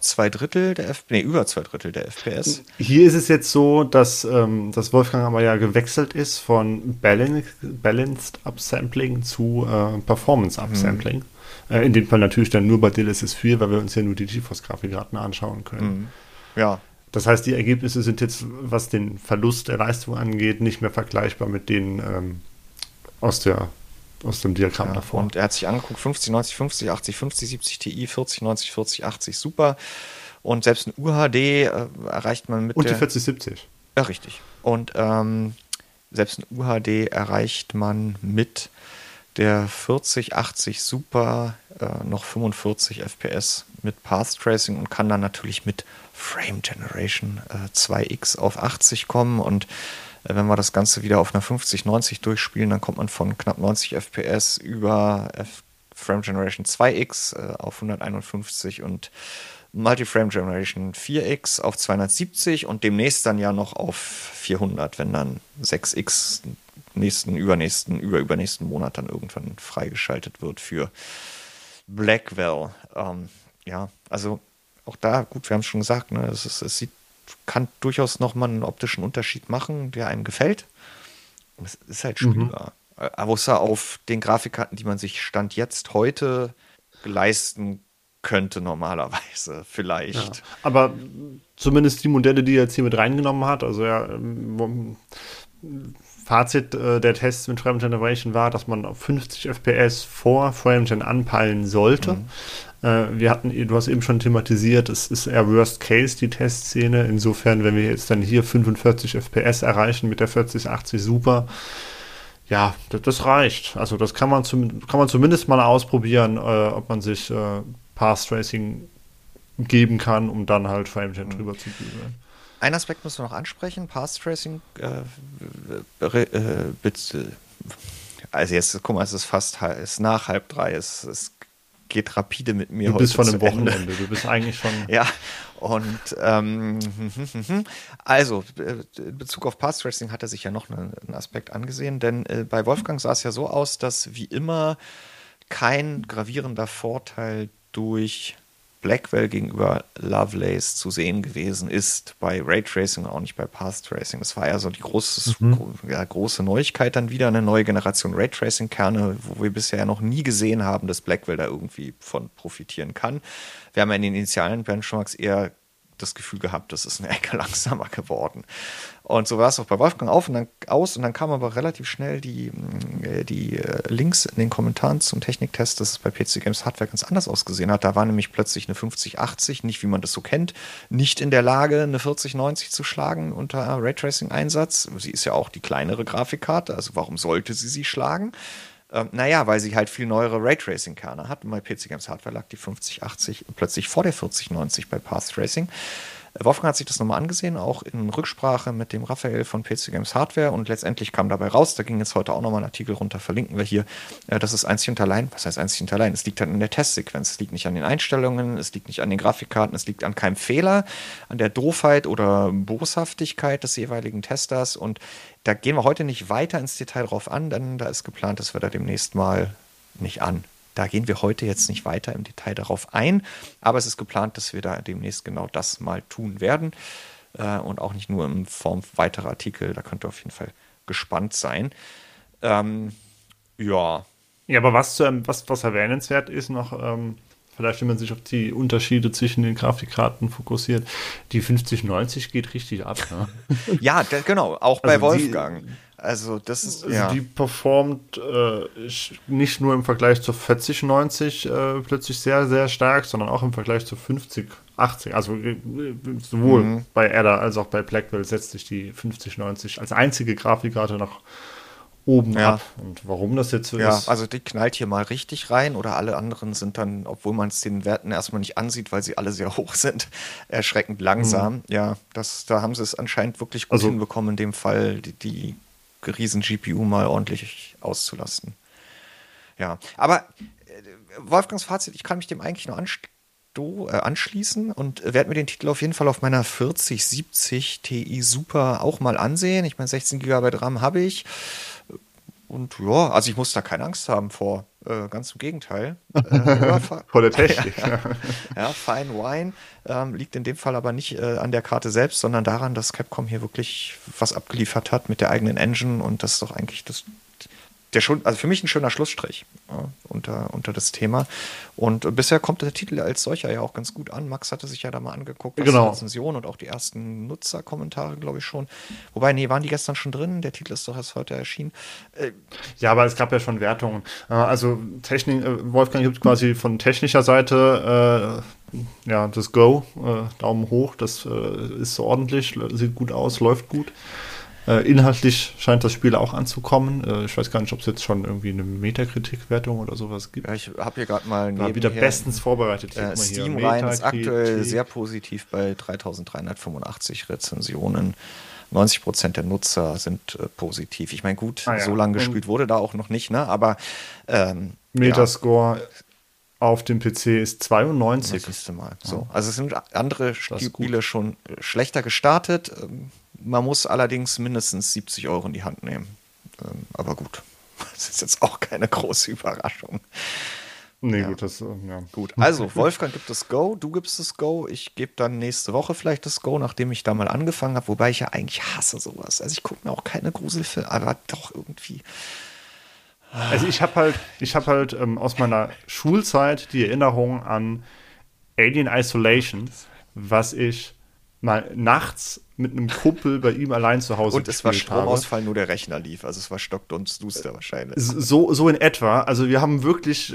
über 2/3 der FPS. Hier ist es jetzt so, dass Wolfgang aber ja gewechselt ist von Balanced Upsampling zu Performance Upsampling. In dem Fall natürlich dann nur bei DLSS 4, weil wir uns ja nur die GeForce-Grafikkarten anschauen können. Ja. Das heißt, die Ergebnisse sind jetzt, was den Verlust der Leistung angeht, nicht mehr vergleichbar mit denen aus dem Diagramm davor. Und er hat sich angeguckt, 50, 90, 50, 80, 50, 70 Ti, 40, 90, 40, 80, super. Und selbst ein UHD erreicht man mit und die 4070. Ja, richtig. Und selbst ein UHD erreicht man mit der 4080 Super noch 45 FPS mit Path Tracing und kann dann natürlich mit Frame Generation 2x auf 80 kommen. Und wenn wir das Ganze wieder auf einer 5090 durchspielen, dann kommt man von knapp 90 FPS über Frame Generation 2x auf 151 und Multi-Frame Generation 4x auf 270 und demnächst dann ja noch auf 400, wenn dann 6x übernächsten Monat dann irgendwann freigeschaltet wird für Blackwell. Ja, also auch da, gut, wir haben es schon gesagt, ne, kann durchaus nochmal einen optischen Unterschied machen, der einem gefällt. Und es ist halt spielbar. Außer auf den Grafikkarten, die man sich Stand jetzt heute leisten könnte normalerweise, vielleicht. Ja, aber zumindest die Modelle, die er jetzt hier mit reingenommen hat, also ja, Fazit der Tests mit Frame Generation war, dass man auf 50 FPS vor Frame Gen anpeilen sollte. Du hast eben schon thematisiert, es ist eher Worst Case, die Testszene. Insofern, wenn wir jetzt dann hier 45 FPS erreichen mit der 4080 Super, ja, das reicht. Also das kann man zumindest mal ausprobieren, ob man sich Path Tracing geben kann, um dann halt Frame Gen drüber zu bügeln. Ein Aspekt müssen wir noch ansprechen, Path Tracing. Also jetzt, guck mal, es ist nach 2:30, es geht rapide mit mir heute. Du bist von einem Wochenende, du bist eigentlich schon... Ja, und also, in Bezug auf Path Tracing hat er sich ja noch einen Aspekt angesehen, denn bei Wolfgang sah es ja so aus, dass wie immer kein gravierender Vorteil durch Blackwell gegenüber Lovelace zu sehen gewesen ist, bei Raytracing und auch nicht bei Path Tracing. Das war ja so die große Neuigkeit dann wieder, eine neue Generation Raytracing-Kerne, wo wir bisher noch nie gesehen haben, dass Blackwell da irgendwie von profitieren kann. Wir haben ja in den initialen Benchmarks eher das Gefühl gehabt, das ist eine Ecke langsamer geworden. Und so war es auch bei Wolfgang aus und dann kamen aber relativ schnell die Links in den Kommentaren zum Techniktest, dass es bei PC Games Hardware ganz anders ausgesehen hat. Da war nämlich plötzlich eine 5080, nicht wie man das so kennt, nicht in der Lage, eine 4090 zu schlagen unter Raytracing-Einsatz. Sie ist ja auch die kleinere Grafikkarte, also warum sollte sie schlagen? Weil sie halt viel neuere Raytracing-Kerne hat. Und bei PC Games Hardware lag die 5080 plötzlich vor der 4090 bei Path Tracing. Wolfgang hat sich das nochmal angesehen, auch in Rücksprache mit dem Raphael von PC Games Hardware und letztendlich kam dabei raus, da ging jetzt heute auch nochmal ein Artikel runter, verlinken wir hier, das ist einzig und allein, was heißt einzig und allein? Es liegt dann in der Testsequenz, es liegt nicht an den Einstellungen, es liegt nicht an den Grafikkarten, es liegt an keinem Fehler, an der Doofheit oder Boshaftigkeit des jeweiligen Testers und da gehen wir heute nicht weiter ins Detail drauf an, denn da ist geplant, dass wir da demnächst mal nicht an. Da gehen wir heute jetzt nicht weiter im Detail darauf ein, aber es ist geplant, dass wir da demnächst genau das mal tun werden und auch nicht nur in Form weiterer Artikel, da könnt ihr auf jeden Fall gespannt sein. Ja. Ja, aber was erwähnenswert ist noch, vielleicht wenn man sich auf die Unterschiede zwischen den Grafikkarten fokussiert, die 5090 geht richtig ab. Ne? Ja, genau, auch bei Also Wolfgang. Also das ist, die performt nicht nur im Vergleich zur 4090 plötzlich sehr, sehr stark, sondern auch im Vergleich zur 5080. Also sowohl bei Ada als auch bei Blackwell setzt sich die 5090 als einzige Grafikkarte nach oben ab. Und warum das jetzt so ist? Also die knallt hier mal richtig rein oder alle anderen sind dann, obwohl man es den Werten erstmal nicht ansieht, weil sie alle sehr hoch sind, erschreckend langsam. Ja, da haben sie es anscheinend wirklich gut hinbekommen, in dem Fall die riesen GPU mal ordentlich auszulasten. Ja, aber Wolfgangs Fazit, ich kann mich dem eigentlich nur anschließen und werde mir den Titel auf jeden Fall auf meiner 4070 Ti Super auch mal ansehen. Ich meine, 16 GB RAM habe ich. Und ja, also ich muss da keine Angst haben vor, ganz im Gegenteil. Vor der Technik. Ja, Fine Wine liegt in dem Fall aber nicht an der Karte selbst, sondern daran, dass Capcom hier wirklich was abgeliefert hat mit der eigenen Engine und das ist doch eigentlich also für mich ein schöner Schlussstrich unter das Thema. Und bisher kommt der Titel als solcher ja auch ganz gut an. Max hatte sich ja da mal angeguckt, die Rezension und auch die ersten Nutzerkommentare, glaube ich schon. Wobei, waren die gestern schon drin? Der Titel ist doch erst heute erschienen. Ja, aber es gab ja schon Wertungen. Also Wolfgang gibt quasi von technischer Seite das Go, Daumen hoch, das ist so ordentlich, sieht gut aus, läuft gut. Inhaltlich scheint das Spiel auch anzukommen. Ich weiß gar nicht, ob es jetzt schon irgendwie eine Metakritik-Wertung oder sowas gibt. Ja, ich habe hier gerade mal wieder bestens vorbereitet. Steam rein ist aktuell sehr positiv bei 3385 Rezensionen. 90% der Nutzer sind positiv. Ich meine, gut, so lange gespielt wurde da auch noch nicht, ne? Aber Metascore auf dem PC ist 92. Das siehst du mal. So. Also es sind andere Spiele schon schlechter gestartet. Man muss allerdings mindestens 70 € in die Hand nehmen. Aber gut, das ist jetzt auch keine große Überraschung. Nee, gut, Gut, also Wolfgang gibt das Go, du gibst das Go, ich gebe dann nächste Woche vielleicht das Go, nachdem ich da mal angefangen habe, wobei ich ja eigentlich hasse sowas. Also ich gucke mir auch keine Gruselfilme, aber doch irgendwie. Also ich habe halt aus meiner Schulzeit die Erinnerung an Alien Isolation, was ich mal nachts mit einem Kumpel bei ihm allein zu Hause und es war Stromausfall, nur der Rechner lief, also es war stockduster wahrscheinlich. So in etwa, also wir haben wirklich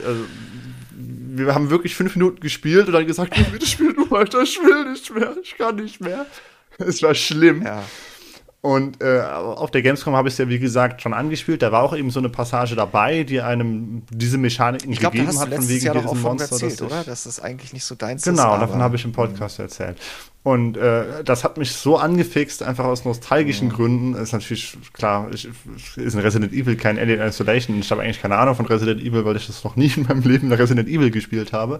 5 Minuten gespielt und dann gesagt, bitte spiel du weiter, ich will nicht mehr, ich kann nicht mehr. Es war schlimm. Ja. Und auf der Gamescom habe ich es ja, wie gesagt, schon angespielt. Da war auch eben so eine Passage dabei, die einem diese Mechaniken gegeben hat, von wegen diesem Monster. Erzählt, oder? Das ist eigentlich nicht so deins. Genau, davon habe ich im Podcast erzählt. Und das hat mich so angefixt, einfach aus nostalgischen Gründen. Ist natürlich klar, ist in Resident Evil kein Alien Isolation. Ich habe eigentlich keine Ahnung von Resident Evil, weil ich das noch nie in meinem Leben Resident Evil gespielt habe.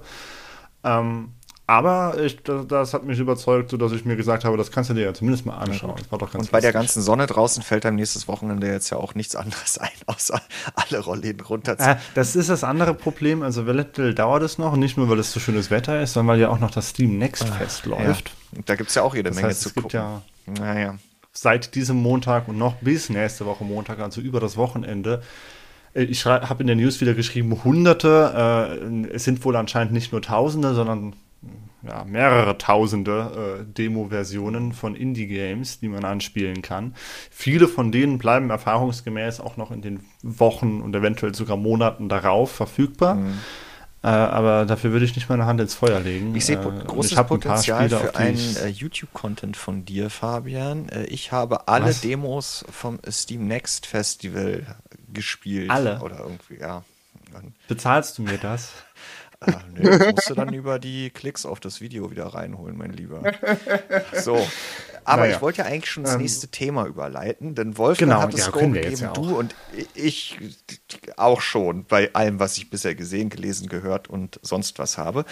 Aber das hat mich überzeugt, sodass ich mir gesagt habe, das kannst du dir ja zumindest mal anschauen. Das war doch ganz und bei der ganzen Sonne draußen fällt einem nächstes Wochenende jetzt ja auch nichts anderes ein, außer alle Rollläden runterziehen. Das ist das andere Problem. Also eventuell dauert es noch. Nicht nur, weil es so schönes Wetter ist, sondern weil ja auch noch das Steam Next Fest läuft. Ja. Und da gibt es ja auch jede Menge zu gucken. Es gibt ja seit diesem Montag und noch bis nächste Woche Montag, also über das Wochenende. Ich habe in der News wieder geschrieben, Hunderte. Es sind wohl anscheinend nicht nur Tausende, sondern mehrere Tausende Demo-Versionen von Indie-Games, die man anspielen kann. Viele von denen bleiben erfahrungsgemäß auch noch in den Wochen und eventuell sogar Monaten darauf verfügbar. Aber dafür würde ich nicht meine Hand ins Feuer legen. Ich sehe großes Potenzial für einen YouTube-Content von dir, Fabian. Ich habe alle Demos vom Steam Next Festival gespielt. Alle? Oder irgendwie, ja. Bezahlst du mir das? Das musst du dann über die Klicks auf das Video wieder reinholen, mein Lieber. So, aber ich wollte ja eigentlich schon das nächste Thema überleiten, denn Wolfgang hat es Go gegeben, du und ich auch schon, bei allem, was ich bisher gesehen, gelesen, gehört und sonst was habe.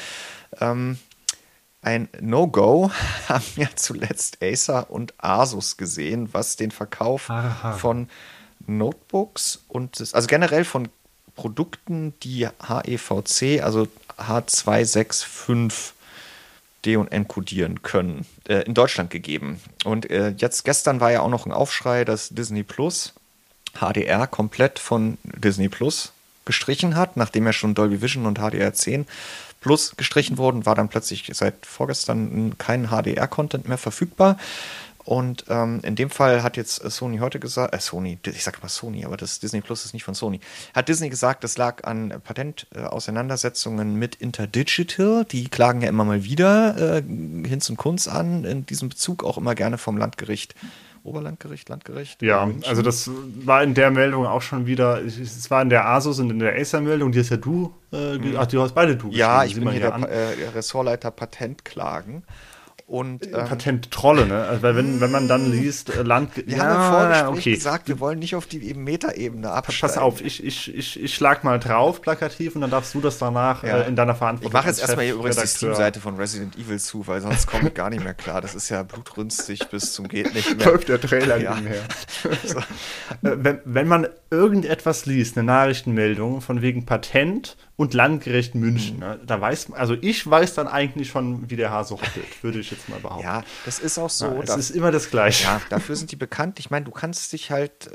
Ein No-Go haben ja zuletzt Acer und Asus gesehen, was den Verkauf von Notebooks und also generell von Produkten, die HEVC, also H265 de- und enkodieren können, in Deutschland gegeben. Und gestern war ja auch noch ein Aufschrei, dass Disney Plus HDR komplett von Disney Plus gestrichen hat, nachdem ja schon Dolby Vision und HDR10 Plus gestrichen wurden, war dann plötzlich seit vorgestern kein HDR-Content mehr verfügbar. Und in dem Fall hat jetzt Sony heute gesagt, Sony, ich sag mal Sony, aber das Disney Plus ist nicht von Sony, hat Disney gesagt, das lag an Patentauseinandersetzungen mit Interdigital. Die klagen ja immer mal wieder Hinz und Kunz an, in diesem Bezug auch immer gerne vom Landgericht. Oberlandgericht, Landgericht? Ja, also das war in der Meldung auch schon wieder, es war in der Asus und in der Acer-Meldung, die hast ja du, du hast beide du ja, ich bin hier der Ressortleiter Patentklagen. Und, Patenttrolle, ne? Also, weil wenn man dann liest, wir haben im Vorgespräch gesagt, wir wollen nicht auf die Metaebene absteigen. Pass auf, ich schlag mal drauf, plakativ, und dann darfst du das danach in deiner Verantwortung. Ich mache jetzt erstmal hier übrigens die Steam-Seite von Resident Evil zu, weil sonst komme ich gar nicht mehr klar. Das ist ja blutrünstig bis zum geht nicht mehr. Läuft der Trailer nebenher. So. Wenn man irgendetwas liest, eine Nachrichtenmeldung von wegen Patent und Landgericht München, ne, da weiß man, also ich weiß dann eigentlich schon, wie der Hase hoppelt, würde ich jetzt mal behaupten. Ja, das ist auch so. Es ist immer das Gleiche. Ja, dafür sind die bekannt. Ich meine, du kannst dich halt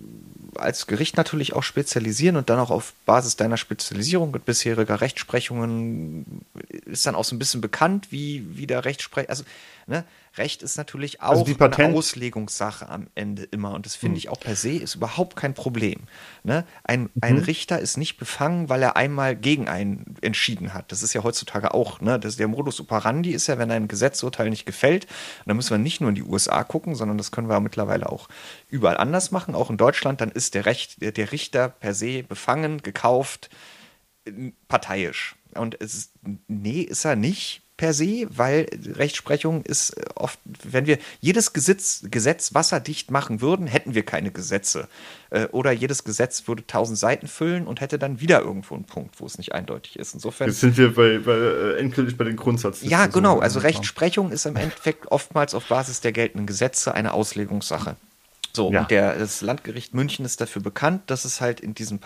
als Gericht natürlich auch spezialisieren und dann auch auf Basis deiner Spezialisierung und bisheriger Rechtsprechungen ist dann auch so ein bisschen bekannt, wie der Rechtsprech. Also, ne, Recht ist natürlich auch eine Auslegungssache am Ende immer. Und das finde ich auch per se ist überhaupt kein Problem. Ne? Ein Richter ist nicht befangen, weil er einmal gegen einen entschieden hat. Das ist ja heutzutage auch. Ne? Der Modus operandi ist ja, wenn ein Gesetzurteil nicht gefällt, und dann müssen wir nicht nur in die USA gucken, sondern das können wir mittlerweile auch überall anders machen. Auch in Deutschland, dann ist der Richter per se befangen, gekauft, parteiisch. Und ist er nicht per se, weil Rechtsprechung ist oft, wenn wir jedes Gesetz wasserdicht machen würden, hätten wir keine Gesetze. Oder jedes Gesetz würde 1000 Seiten füllen und hätte dann wieder irgendwo einen Punkt, wo es nicht eindeutig ist. Insofern. Jetzt sind wir endgültig bei den Grundsätzen. Ja, genau. Also Rechtsprechung ist im Endeffekt oftmals auf Basis der geltenden Gesetze eine Auslegungssache. So, ja. Und das Landgericht München ist dafür bekannt, dass es halt in diesem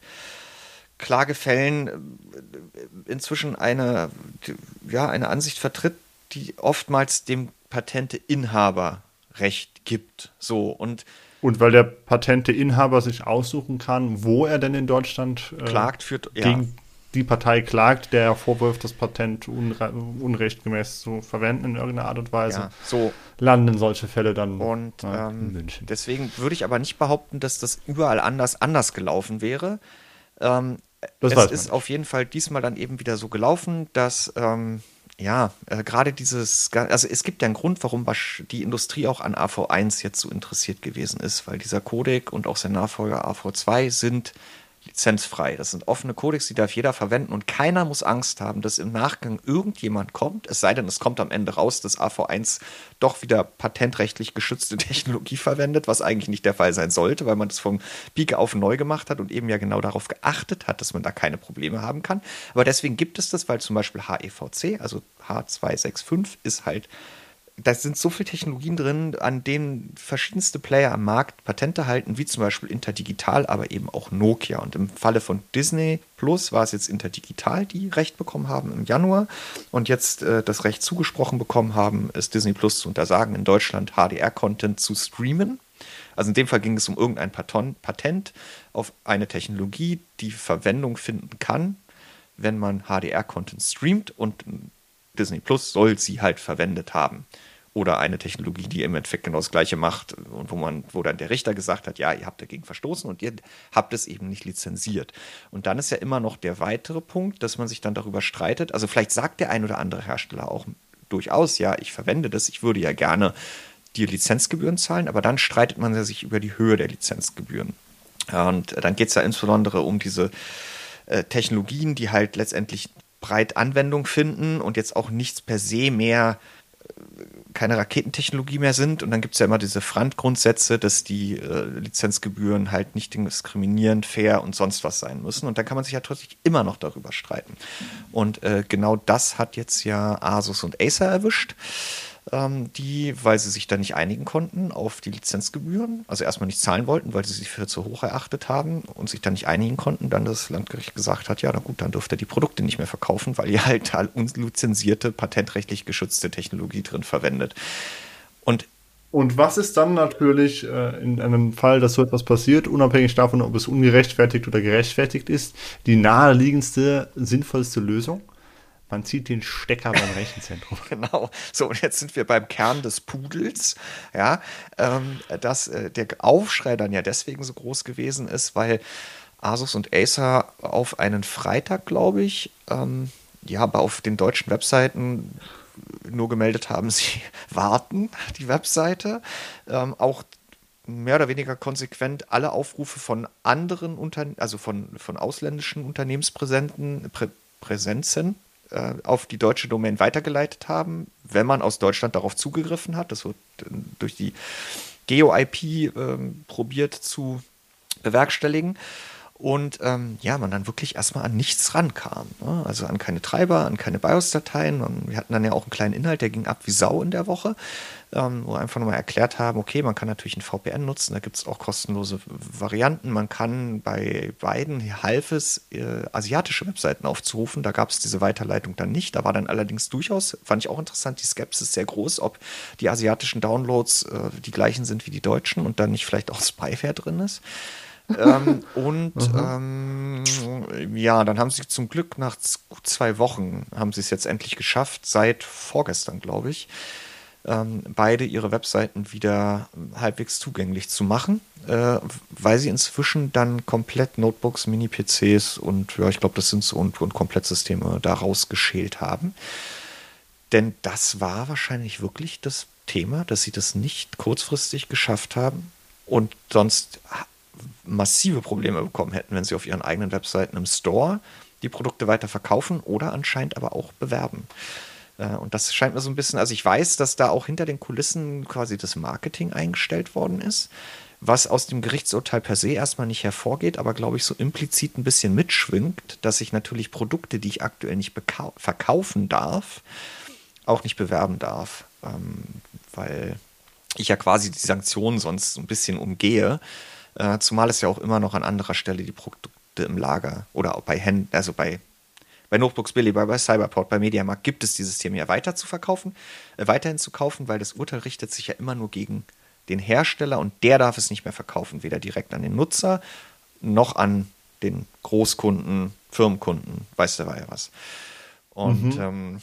Klagefällen inzwischen eine Ansicht vertritt, die oftmals dem Patenteinhaber Recht gibt. So, und weil der Patenteinhaber sich aussuchen kann, wo er denn in Deutschland gegen die Partei klagt, der vorwirft, das Patent unrechtgemäß zu verwenden in irgendeiner Art und Weise. Ja, so landen solche Fälle dann in München. Deswegen würde ich aber nicht behaupten, dass das überall anders gelaufen wäre. Es ist auf jeden Fall diesmal dann eben wieder so gelaufen, dass gerade also es gibt ja einen Grund, warum die Industrie auch an AV1 jetzt so interessiert gewesen ist, weil dieser Codec und auch sein Nachfolger AV2 sind lizenzfrei. Das sind offene Codecs, die darf jeder verwenden und keiner muss Angst haben, dass im Nachgang irgendjemand kommt, es sei denn, es kommt am Ende raus, dass AV1 doch wieder patentrechtlich geschützte Technologie verwendet, was eigentlich nicht der Fall sein sollte, weil man das vom Pike auf neu gemacht hat und eben ja genau darauf geachtet hat, dass man da keine Probleme haben kann. Aber deswegen gibt es das, weil zum Beispiel HEVC, also H265 ist halt, da sind so viele Technologien drin, an denen verschiedenste Player am Markt Patente halten, wie zum Beispiel Interdigital, aber eben auch Nokia. Und im Falle von Disney Plus war es jetzt Interdigital, die Recht bekommen haben im Januar und jetzt das Recht zugesprochen bekommen haben, es Disney Plus zu untersagen, in Deutschland HDR-Content zu streamen. Also in dem Fall ging es um irgendein Patent auf eine Technologie, die Verwendung finden kann, wenn man HDR-Content streamt, und Disney Plus soll sie halt verwendet haben. Oder eine Technologie, die im Endeffekt genau das Gleiche macht und wo dann der Richter gesagt hat, ja, ihr habt dagegen verstoßen und ihr habt es eben nicht lizenziert. Und dann ist ja immer noch der weitere Punkt, dass man sich dann darüber streitet. Also vielleicht sagt der ein oder andere Hersteller auch durchaus, ja, ich verwende das, ich würde ja gerne die Lizenzgebühren zahlen, aber dann streitet man sich über die Höhe der Lizenzgebühren. Und dann geht es ja insbesondere um diese Technologien, die halt letztendlich breit Anwendung finden und jetzt auch nichts per se mehr, keine Raketentechnologie mehr sind. Und dann gibt es ja immer diese FRAND-Grundsätze, dass die Lizenzgebühren halt nicht diskriminierend, fair und sonst was sein müssen. Und dann kann man sich ja trotzdem immer noch darüber streiten. Und genau das hat jetzt ja Asus und Acer erwischt, weil sie sich da nicht einigen konnten auf die Lizenzgebühren, also erstmal nicht zahlen wollten, weil sie sie für zu hoch erachtet haben und sich dann nicht einigen konnten, dann das Landgericht gesagt hat, ja, na gut, dann dürft ihr die Produkte nicht mehr verkaufen, weil ihr halt unlizenzierte, patentrechtlich geschützte Technologie drin verwendet. Und was ist dann natürlich in einem Fall, dass so etwas passiert, unabhängig davon, ob es ungerechtfertigt oder gerechtfertigt ist, die naheliegendste, sinnvollste Lösung? Man zieht den Stecker beim Rechenzentrum. Genau. So, und jetzt sind wir beim Kern des Pudels. Ja, dass der Aufschrei dann ja deswegen so groß gewesen ist, weil Asus und Acer auf einen Freitag, glaube ich, aber auf den deutschen Webseiten nur gemeldet haben, sie warten, die Webseite. Auch mehr oder weniger konsequent alle Aufrufe von anderen also von ausländischen Unternehmenspräsenzen auf die deutsche Domain weitergeleitet haben, wenn man aus Deutschland darauf zugegriffen hat. Das wird durch die Geo-IP probiert zu bewerkstelligen. Und man dann wirklich erstmal an nichts rankam. Ne? Also an keine Treiber, an keine BIOS-Dateien. Und wir hatten dann ja auch einen kleinen Inhalt, der ging ab wie Sau in der Woche, wo wir einfach nochmal erklärt haben, okay, man kann natürlich ein VPN nutzen, da gibt es auch kostenlose Varianten. Man kann bei beiden half es, asiatische Webseiten aufzurufen. Da gab es diese Weiterleitung dann nicht. Da war dann allerdings durchaus, fand ich auch interessant, die Skepsis sehr groß, ob die asiatischen Downloads die gleichen sind wie die deutschen und dann nicht vielleicht auch Spyware drin ist. Dann haben sie zum Glück nach gut 2 Wochen haben sie es jetzt endlich geschafft, seit vorgestern, glaube ich, beide ihre Webseiten wieder halbwegs zugänglich zu machen, weil sie inzwischen dann komplett Notebooks, Mini-PCs und ich glaube, das sind so und Komplettsysteme da rausgeschält haben. Denn das war wahrscheinlich wirklich das Thema, dass sie das nicht kurzfristig geschafft haben und sonst massive Probleme bekommen hätten, wenn sie auf ihren eigenen Webseiten im Store die Produkte weiter verkaufen oder anscheinend aber auch bewerben. Und das scheint mir so ein bisschen, also ich weiß, dass da auch hinter den Kulissen quasi das Marketing eingestellt worden ist, was aus dem Gerichtsurteil per se erstmal nicht hervorgeht, aber glaube ich so implizit ein bisschen mitschwingt, dass ich natürlich Produkte, die ich aktuell nicht verkaufen darf, auch nicht bewerben darf, weil ich ja quasi die Sanktionen sonst ein bisschen umgehe. Zumal es ja auch immer noch an anderer Stelle die Produkte im Lager oder auch bei Händen, also bei Notebooks Billy, bei Cyberport, bei Mediamarkt gibt es dieses System ja weiterhin zu kaufen, weil das Urteil richtet sich ja immer nur gegen den Hersteller und der darf es nicht mehr verkaufen, weder direkt an den Nutzer noch an den Großkunden, Firmenkunden, weißt du, war ja was. Und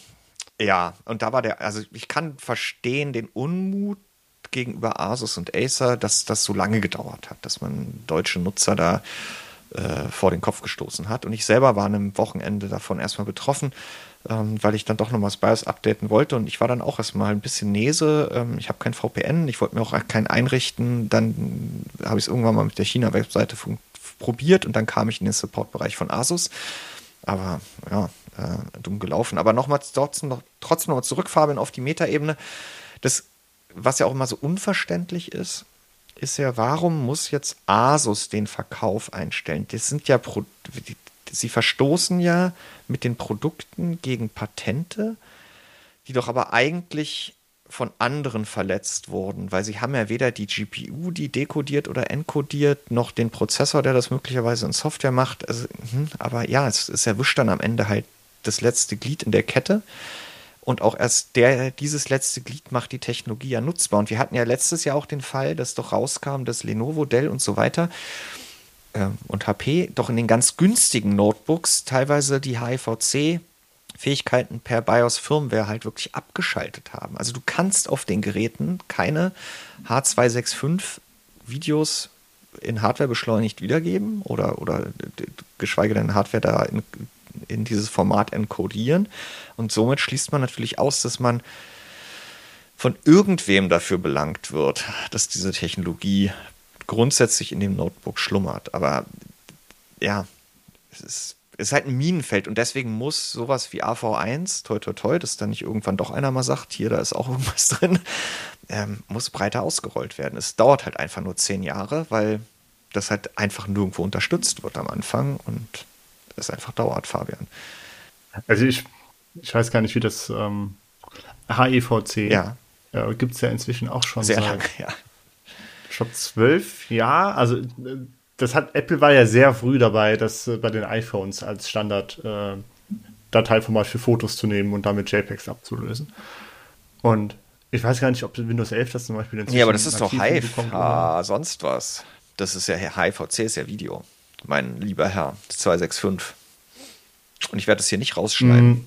und da war also ich kann verstehen den Unmut gegenüber Asus und Acer, dass das so lange gedauert hat, dass man deutsche Nutzer da vor den Kopf gestoßen hat. Und ich selber war an einem Wochenende davon erstmal betroffen, weil ich dann doch noch mal das BIOS updaten wollte. Und ich war dann auch erstmal ein bisschen Nese. Ich habe kein VPN, ich wollte mir auch keinen einrichten. Dann habe ich es irgendwann mal mit der China-Webseite probiert und dann kam ich in den Support-Bereich von Asus. Aber dumm gelaufen. Aber trotzdem noch mal zurück, Fabian, auf die Metaebene. Das, was ja auch immer so unverständlich ist ja, warum muss jetzt Asus den Verkauf einstellen? Das sind ja sie verstoßen ja mit den Produkten gegen Patente, die doch aber eigentlich von anderen verletzt wurden, weil sie haben ja weder die GPU, die dekodiert oder enkodiert, noch den Prozessor, der das möglicherweise in Software macht. Also, aber ja, es erwischt dann am Ende halt das letzte Glied in der Kette. Und auch erst dieses letzte Glied macht die Technologie ja nutzbar. Und wir hatten ja letztes Jahr auch den Fall, dass doch rauskam, dass Lenovo, Dell und so weiter und HP doch in den ganz günstigen Notebooks teilweise die HEVC-Fähigkeiten per BIOS-Firmware halt wirklich abgeschaltet haben. Also du kannst auf den Geräten keine H265-Videos in Hardware beschleunigt wiedergeben oder geschweige denn Hardware da in dieses Format enkodieren. Und somit schließt man natürlich aus, dass man von irgendwem dafür belangt wird, dass diese Technologie grundsätzlich in dem Notebook schlummert. Aber ja, es ist halt ein Minenfeld und deswegen muss sowas wie AV1, toi toi toi, dass dann nicht irgendwann doch einer mal sagt, hier, da ist auch irgendwas drin, muss breiter ausgerollt werden. Es dauert halt einfach nur 10 Jahre, weil das halt einfach nirgendwo unterstützt wird am Anfang und es einfach dauert, Fabian. Also ich weiß gar nicht, wie das HEVC gibt es ja inzwischen auch schon sehr lange, ja. Ich glaube 12 Jahre. Also Apple war ja sehr früh dabei, das bei den iPhones als Standard Dateiformat für Fotos zu nehmen und damit JPEGs abzulösen. Und ich weiß gar nicht, ob Windows 11 das zum Beispiel inzwischen. Ja, aber das ist doch Hive, sonst was. Das ist ja HEVC, ist ja Video. Mein lieber Herr, 265. Und ich werde das hier nicht rausschneiden.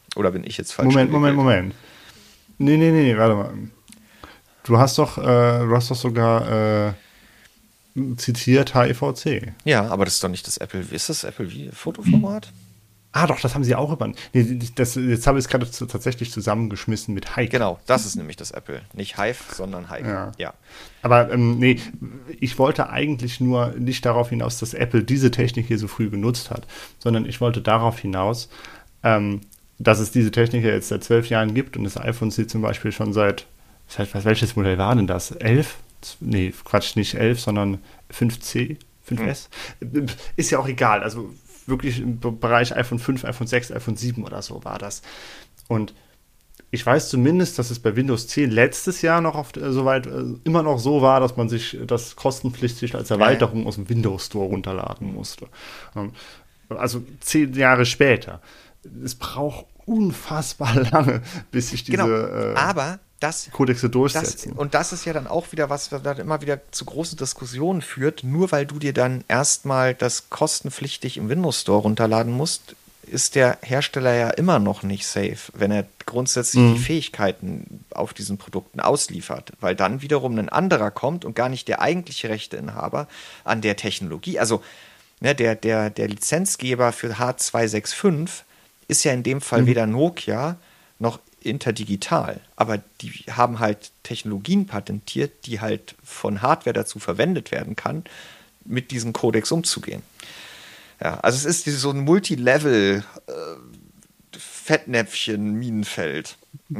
Oder bin ich jetzt falsch? Moment. Nee, warte mal. Du hast doch sogar zitiert HEVC. Ja, aber das ist doch nicht das Apple. Ist das Apple wie Fotoformat? Ah, doch, das haben sie auch übernommen. Nee, jetzt habe ich es gerade tatsächlich zusammengeschmissen mit Hike. Genau, das ist nämlich das Apple. Nicht Hive, sondern Hike. Ja. Aber nee, ich wollte eigentlich nur nicht darauf hinaus, dass Apple diese Technik hier so früh genutzt hat, sondern ich wollte darauf hinaus, dass es diese Technik ja jetzt seit 12 Jahren gibt und das iPhone sie zum Beispiel schon welches Modell war denn das? 11? Nee, Quatsch, nicht 11, sondern 5C, 5S. Ist ja auch egal, also wirklich im Bereich iPhone 5, iPhone 6, iPhone 7 oder so war das. Und ich weiß zumindest, dass es bei Windows 10 letztes Jahr noch soweit immer noch so war, dass man sich das kostenpflichtig als Erweiterung aus dem Windows Store runterladen musste. Also 10 Jahre später. Es braucht unfassbar lange, bis sich diese aber Kodexe durchsetzen. Und das ist ja dann auch wieder was dann immer wieder zu großen Diskussionen führt. Nur weil du dir dann erstmal das kostenpflichtig im Windows Store runterladen musst, ist der Hersteller ja immer noch nicht safe, wenn er grundsätzlich die Fähigkeiten auf diesen Produkten ausliefert. Weil dann wiederum ein anderer kommt und gar nicht der eigentliche Rechteinhaber an der Technologie. Also ne, der Lizenzgeber für H265 ist ja in dem Fall weder Nokia noch Interdigital, aber die haben halt Technologien patentiert, die halt von Hardware dazu verwendet werden kann, mit diesem Codex umzugehen. Ja, also es ist so ein Multilevel Fettnäpfchen Minenfeld.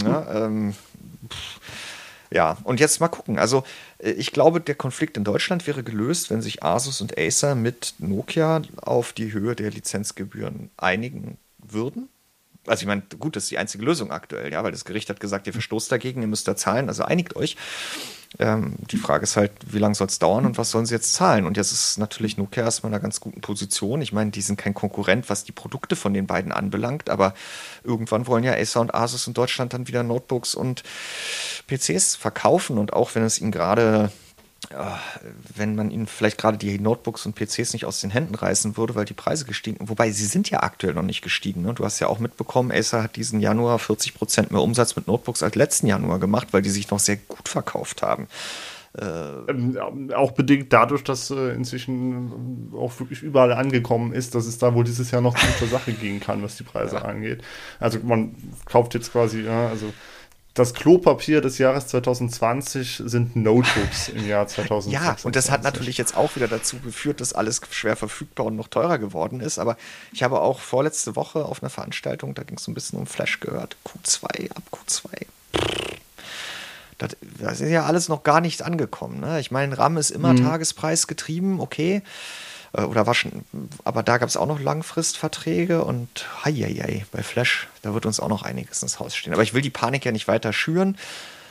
Ja, und jetzt mal gucken. Also ich glaube, der Konflikt in Deutschland wäre gelöst, wenn sich Asus und Acer mit Nokia auf die Höhe der Lizenzgebühren einigen würden. Also ich meine, gut, das ist die einzige Lösung aktuell, ja, weil das Gericht hat gesagt, ihr verstoßt dagegen, ihr müsst da zahlen, also einigt euch. Die Frage ist halt, wie lange soll es dauern und was sollen sie jetzt zahlen? Und jetzt ist natürlich Nokia erstmal in einer ganz guten Position. Ich meine, die sind kein Konkurrent, was die Produkte von den beiden anbelangt, aber irgendwann wollen ja Acer und Asus in Deutschland dann wieder Notebooks und PCs verkaufen und auch wenn es ihnen gerade wenn man ihnen vielleicht gerade die Notebooks und PCs nicht aus den Händen reißen würde, weil die Preise gestiegen sind. Wobei, sie sind ja aktuell noch nicht gestiegen. Ne? Du hast ja auch mitbekommen, Acer hat diesen Januar 40% mehr Umsatz mit Notebooks als letzten Januar gemacht, weil die sich noch sehr gut verkauft haben. Auch bedingt dadurch, dass inzwischen auch wirklich überall angekommen ist, dass es da wohl dieses Jahr noch zur Sache gehen kann, was die Preise angeht. Also man kauft jetzt quasi, also das Klopapier des Jahres 2020 sind Notebooks im Jahr 2020. Ja, und das hat natürlich jetzt auch wieder dazu geführt, dass alles schwer verfügbar und noch teurer geworden ist. Aber ich habe auch vorletzte Woche auf einer Veranstaltung, da ging es so ein bisschen um Flash gehört. Q2, ab Q2. Das ist ja alles noch gar nicht angekommen. Ne? Ich meine, RAM ist immer tagespreisgetrieben, okay. Oder aber da gab es auch noch Langfristverträge und bei Flash, da wird uns auch noch einiges ins Haus stehen. Aber ich will die Panik ja nicht weiter schüren.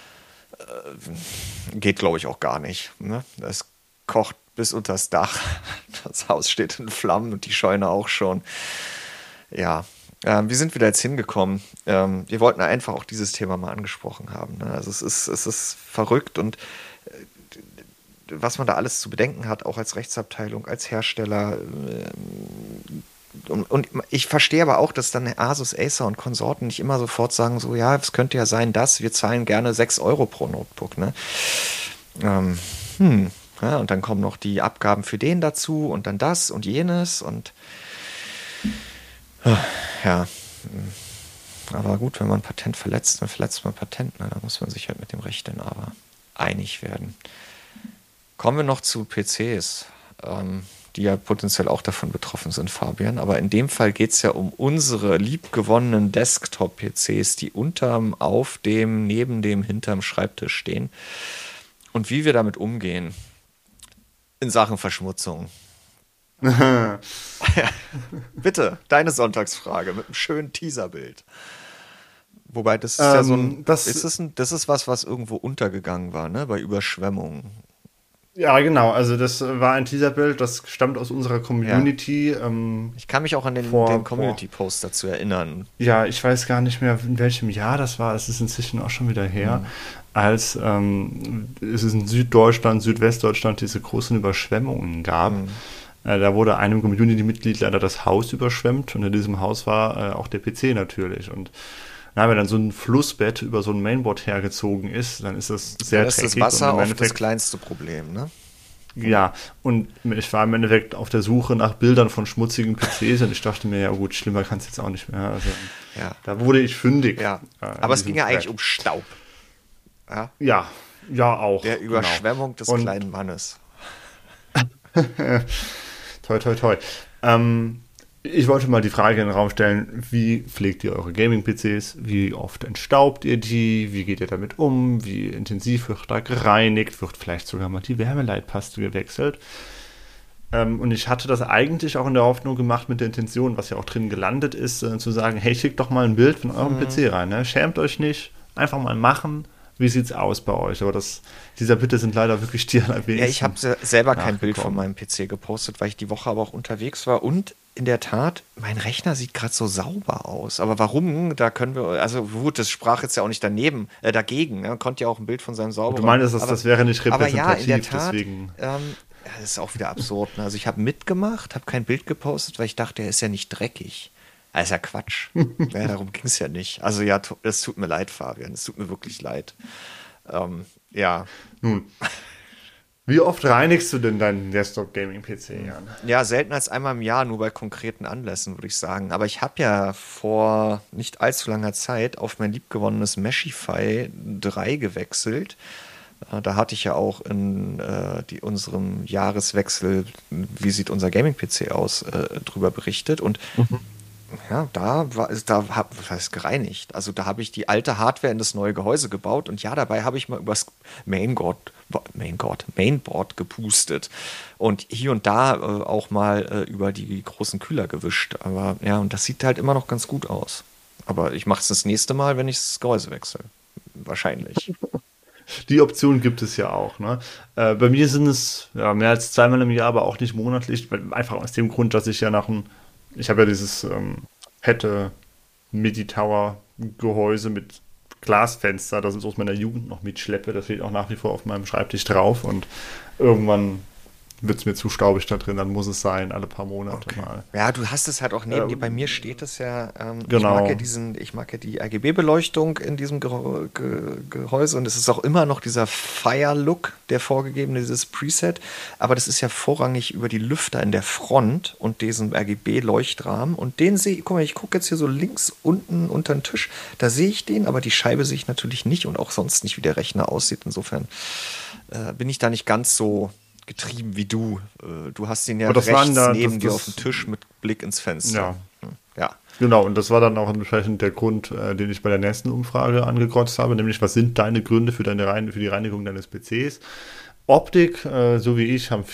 Geht, glaube ich, auch gar nicht. Ne? Es kocht bis unters Dach. Das Haus steht in Flammen und die Scheune auch schon. Ja, wir sind wieder jetzt hingekommen. Wir wollten einfach auch dieses Thema mal angesprochen haben. Ne? Also es ist verrückt und was man da alles zu bedenken hat, auch als Rechtsabteilung, als Hersteller. Und ich verstehe aber auch, dass dann Asus, Acer und Konsorten nicht immer sofort sagen, so ja, es könnte ja sein, dass wir zahlen gerne 6 Euro pro Notebook. Ne? Ja, und dann kommen noch die Abgaben für den dazu und dann das und jenes und ja. Aber gut, wenn man ein Patent verletzt, dann verletzt man Patent. Ne? Da muss man sich halt mit dem Rechteinhaber einig werden. Kommen wir noch zu PCs, die ja potenziell auch davon betroffen sind, Fabian. Aber in dem Fall geht es ja um unsere liebgewonnenen Desktop-PCs, die unterm, auf dem, neben dem, hinterm Schreibtisch stehen. Und wie wir damit umgehen in Sachen Verschmutzung. Ja, bitte, deine Sonntagsfrage mit einem schönen Teaserbild. Wobei, das ist ja so ein. Das ist was irgendwo untergegangen war, ne? Bei Überschwemmungen. Ja, genau. Also das war ein Teaserbild, das stammt aus unserer Community. Ja. Ich kann mich auch an den Community-Post dazu erinnern. Ja, ich weiß gar nicht mehr, in welchem Jahr das war. Es ist inzwischen auch schon wieder her. Als es in Süddeutschland, Südwestdeutschland diese großen Überschwemmungen gab. Da wurde einem Community-Mitglied leider das Haus überschwemmt und in diesem Haus war auch der PC natürlich. Und wenn dann so ein Flussbett über so ein Mainboard hergezogen ist, dann ist das sehr Dann ist das dreckig. Wasser oft das kleinste Problem, ne? Ja, und ich war im Endeffekt auf der Suche nach Bildern von schmutzigen PCs und ich dachte mir, ja gut, schlimmer kann es jetzt auch nicht mehr. Also, da wurde ich fündig. Ja, aber es ging ja eigentlich um Staub. Ja, auch. Der Überschwemmung des kleinen Mannes. Toi, toi, toi. Ich wollte mal die Frage in den Raum stellen, wie pflegt ihr eure Gaming-PCs? Wie oft entstaubt ihr die? Wie geht ihr damit um? Wie intensiv wird da gereinigt? Wird vielleicht sogar mal die Wärmeleitpaste gewechselt? Und ich hatte das eigentlich auch in der Hoffnung gemacht mit der Intention, was ja auch drin gelandet ist, zu sagen, hey, schickt doch mal ein Bild von eurem PC rein. Ne? Schämt euch nicht, einfach mal machen. Wie sieht's aus bei euch? Aber dieser Bitte sind leider wirklich die allerwenigsten. Ja, ich habe selber kein Bild von meinem PC gepostet, weil ich die Woche aber auch unterwegs war. Und in der Tat, mein Rechner sieht gerade so sauber aus. Aber warum? Da können wir, also gut, das sprach jetzt ja auch nicht dagegen. Ne? Konnte ja auch ein Bild von seinem sauberen. Du meinst, das wäre nicht repräsentativ, aber ja, in der Tat, deswegen. Das ist auch wieder absurd. Ne? Also ich habe mitgemacht, habe kein Bild gepostet, weil ich dachte, er ist ja nicht dreckig. Das ist ja Quatsch. Darum ging es ja nicht. Also ja, es tut mir leid, Fabian. Es tut mir wirklich leid. Ja. Nun, wie oft reinigst du denn deinen Desktop-Gaming-PC, Jan? Ja, selten als einmal im Jahr, nur bei konkreten Anlässen, würde ich sagen. Aber ich habe ja vor nicht allzu langer Zeit auf mein liebgewonnenes Meshify 3 gewechselt. Da hatte ich ja auch in unserem Jahreswechsel, wie sieht unser Gaming-PC aus, drüber berichtet. Und ja, was heißt gereinigt. Also da habe ich die alte Hardware in das neue Gehäuse gebaut und ja, dabei habe ich mal übers Mainboard gepustet und hier und da auch mal über die großen Kühler gewischt. Aber ja, und das sieht halt immer noch ganz gut aus. Aber ich mache es das nächste Mal, wenn ich das Gehäuse wechsle. Wahrscheinlich. Die Option gibt es ja auch. Ne? Bei mir sind es mehr als zweimal im Jahr, aber auch nicht monatlich. Einfach aus dem Grund, dass ich ja ich habe ja dieses fette MIDI-Tower-Gehäuse mit Glasfenster, das ich aus meiner Jugend noch mitschleppe. Das steht auch nach wie vor auf meinem Schreibtisch drauf und irgendwann wird es mir zu staubig da drin, dann muss es sein, alle paar Monate mal. Ja, du hast es halt auch neben dir. Bei mir steht es ja, genau. Ich mag ja die RGB-Beleuchtung in diesem Gehäuse und es ist auch immer noch dieser Fire-Look, der vorgegebene, dieses Preset, aber das ist ja vorrangig über die Lüfter in der Front und diesen RGB-Leuchtrahmen und den guck mal, ich gucke jetzt hier so links unten unter den Tisch, da sehe ich den, aber die Scheibe sehe ich natürlich nicht und auch sonst nicht, wie der Rechner aussieht. Insofern bin ich da nicht ganz so getrieben wie du. Du hast ihn ja rechts neben dir auf dem Tisch mit Blick ins Fenster. Ja. Genau, und das war dann auch entsprechend der Grund, den ich bei der nächsten Umfrage angekreuzt habe, nämlich was sind deine Gründe für die Reinigung deines PCs? Optik, so wie ich, haben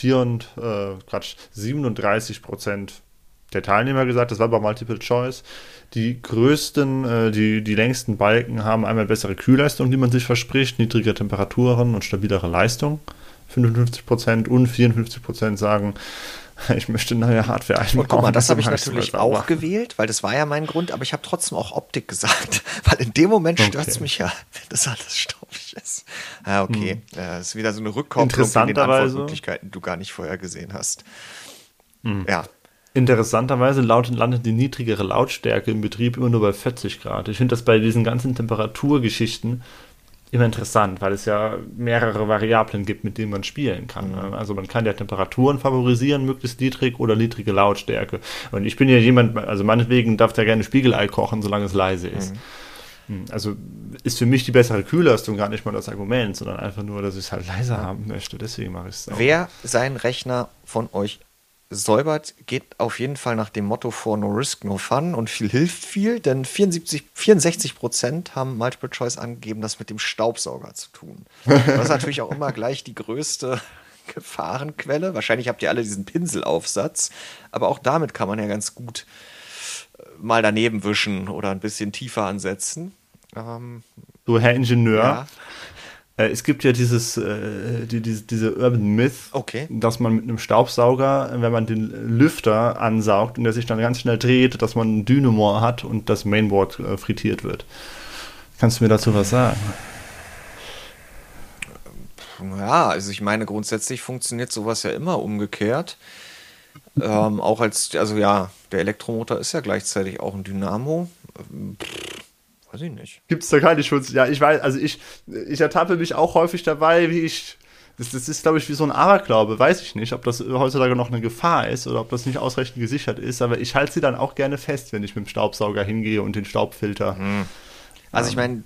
37% der Teilnehmer gesagt, das war bei Multiple Choice. Die größten, die längsten Balken haben einmal bessere Kühlleistung, die man sich verspricht, niedrigere Temperaturen und stabilere Leistung. 55% und 54% sagen, ich möchte neue Hardware einbauen. Und guck mal, das habe ich natürlich auch gewählt, weil das war ja mein Grund, aber ich habe trotzdem auch Optik gesagt, weil in dem Moment stört es mich ja, wenn das alles staubig ist. Ja, okay. Das ist wieder so eine Rückkopplung von den Antwortmöglichkeiten, die du gar nicht vorher gesehen hast. Ja. Interessanterweise landet die niedrigere Lautstärke im Betrieb immer nur bei 40 Grad. Ich finde das bei diesen ganzen Temperaturgeschichten immer interessant, weil es ja mehrere Variablen gibt, mit denen man spielen kann. Also man kann ja Temperaturen favorisieren, möglichst niedrig oder niedrige Lautstärke. Und ich bin ja jemand, also meinetwegen darf der gerne Spiegelei kochen, solange es leise ist. Also ist für mich die bessere Kühlleistung gar nicht mal das Argument, sondern einfach nur, dass ich es halt leiser haben möchte. Deswegen mache ich es auch. Wer seinen Rechner von euch säubert, geht auf jeden Fall nach dem Motto vor No Risk, No Fun und viel hilft viel, denn 64% haben Multiple Choice angegeben, das mit dem Staubsauger zu tun. Das ist natürlich auch immer gleich die größte Gefahrenquelle. Wahrscheinlich habt ihr alle diesen Pinselaufsatz, aber auch damit kann man ja ganz gut mal daneben wischen oder ein bisschen tiefer ansetzen. So, Herr Ingenieur, ja. Es gibt ja diese Urban Myth, dass man mit einem Staubsauger, wenn man den Lüfter ansaugt und der sich dann ganz schnell dreht, dass man einen Dynamo hat und das Mainboard frittiert wird. Kannst du mir dazu was sagen? Ja, also ich meine, grundsätzlich funktioniert sowas ja immer umgekehrt. Auch also ja, der Elektromotor ist ja gleichzeitig auch ein Dynamo. Weiß ich nicht. Gibt es da keine Schutz? Ja, ich weiß, also ich ertappe mich auch häufig dabei, das ist, glaube ich, wie so ein Aberglaube. Weiß ich nicht, ob das heutzutage noch eine Gefahr ist oder ob das nicht ausreichend gesichert ist, aber ich halte sie dann auch gerne fest, wenn ich mit dem Staubsauger hingehe und den Staubfilter. Also ich meine,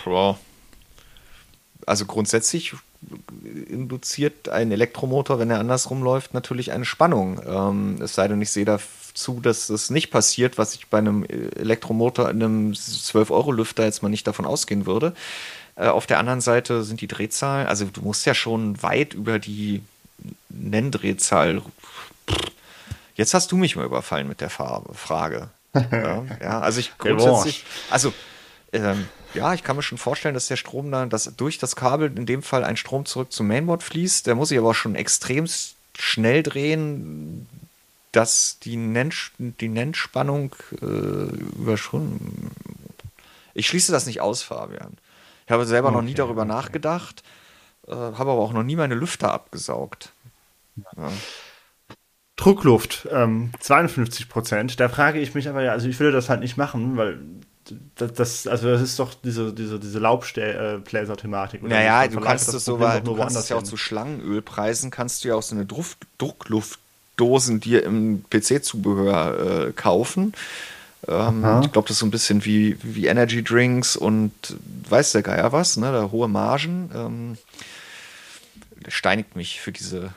also grundsätzlich induziert ein Elektromotor, wenn er andersrum läuft, natürlich eine Spannung. Es sei denn, ich sehe dazu, dass das nicht passiert, was ich bei einem Elektromotor in einem 12-Euro-Lüfter jetzt mal nicht davon ausgehen würde. Auf der anderen Seite sind die Drehzahlen, also du musst ja schon weit über die Nenndrehzahl. Jetzt hast du mich mal überfallen mit der Frage. Ja, also ich grundsätzlich, also ja, ich kann mir schon vorstellen, dass der Strom dann, dass durch das Kabel in dem Fall ein Strom zurück zum Mainboard fließt. Der muss sich aber auch schon extrem schnell drehen, dass die Nennspannung überschritten. Ich schließe das nicht aus, Fabian. Ich habe selber noch nie darüber nachgedacht, habe aber auch noch nie meine Lüfter abgesaugt. Ja. Druckluft, 52%. Da frage ich mich aber ja, also ich würde das halt nicht machen, weil das ist doch diese Laubbläser-Thematik. Naja, du kannst es so, weil du kannst es ja auch zu Schlangenölpreisen, kannst du ja auch so eine Druckluftdosen dir im PC-Zubehör kaufen. Ich glaube, das ist so ein bisschen wie Energy Drinks und weiß der Geier was, ne? Da hohe Margen. Steinigt mich für diese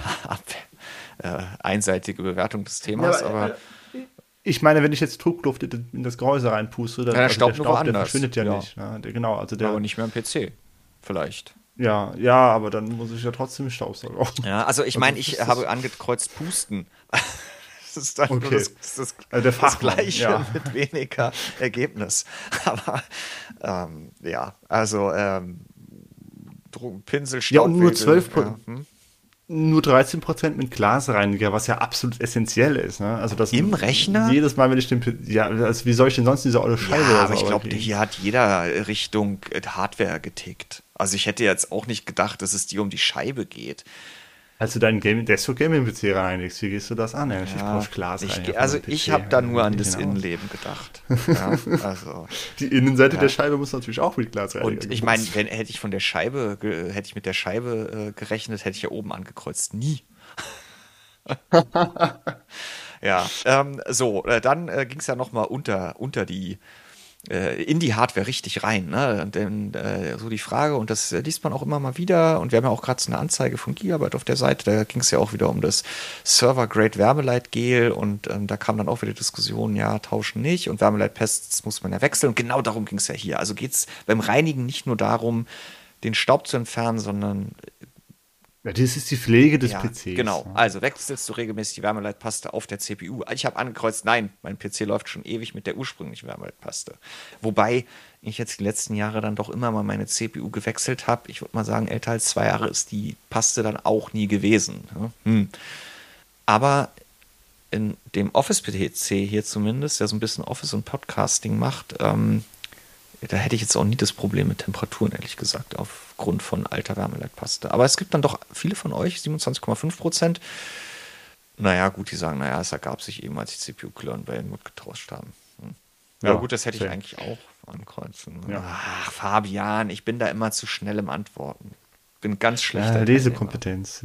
einseitige Bewertung des Themas, ja, aber ich meine, wenn ich jetzt Druckluft in das Gehäuse reinpuste, dann der Staub der verschwindet ja nicht. Ja, genau, also aber nicht mehr am PC, vielleicht. Ja, aber dann muss ich ja trotzdem Staubsauger auf. Ja, also ich meine, ich habe angekreuzt Pusten. Das ist dann nur das Gleiche mit weniger Ergebnis. Aber also Pinsel, Staub. Ja, und nur 12%. Nur 13% mit Glasreiniger, was ja absolut essentiell ist. Ne? Also das im Rechner? Jedes Mal, wenn ich also wie soll ich denn sonst diese olle Scheibe aber ich glaube, hier hat jeder Richtung Hardware getickt. Also ich hätte jetzt auch nicht gedacht, dass es dir um die Scheibe geht. Als du deinen Desktop-Gaming-PC reinigst, wie gehst du das an? Ich brauche Glasreiniger. Also ich habe da nur an das Innenleben gedacht. Ja, also. Die Innenseite der Scheibe muss natürlich auch mit Glasreiniger. Und ich meine, hätte ich mit der Scheibe gerechnet, hätte ich ja oben angekreuzt. Nie. Ja, dann ging es ja nochmal unter die in die Hardware richtig rein. Ne? Denn so die Frage, und das liest man auch immer mal wieder, und wir haben ja auch gerade so eine Anzeige von Gigabyte auf der Seite, da ging es ja auch wieder um das Server-Grade Wärmeleitgel und da kam dann auch wieder Diskussion, ja, tauschen nicht und Wärmeleitpads muss man ja wechseln und genau darum ging es ja hier. Also geht es beim Reinigen nicht nur darum, den Staub zu entfernen, sondern ja, das ist die Pflege des PCs. Genau, also wechselst du regelmäßig die Wärmeleitpaste auf der CPU. Ich habe angekreuzt, nein, mein PC läuft schon ewig mit der ursprünglichen Wärmeleitpaste. Wobei ich jetzt die letzten Jahre dann doch immer mal meine CPU gewechselt habe. Ich würde mal sagen, älter als 2 Jahre ist die Paste dann auch nie gewesen. Aber in dem Office-PC hier zumindest, der so ein bisschen Office und Podcasting macht, da hätte ich jetzt auch nie das Problem mit Temperaturen, ehrlich gesagt, aufgrund von alter Wärmeleitpaste. Aber es gibt dann doch viele von euch, 27,5%. Naja, gut, die sagen, es ergab sich eben, als die CPU-Clone-Wellen getauscht haben. Ja, gut, das hätte ich eigentlich auch ankreuzen. Ja. Ach, Fabian, ich bin da immer zu schnell im Antworten. Bin ganz schlecht. Lesekompetenz.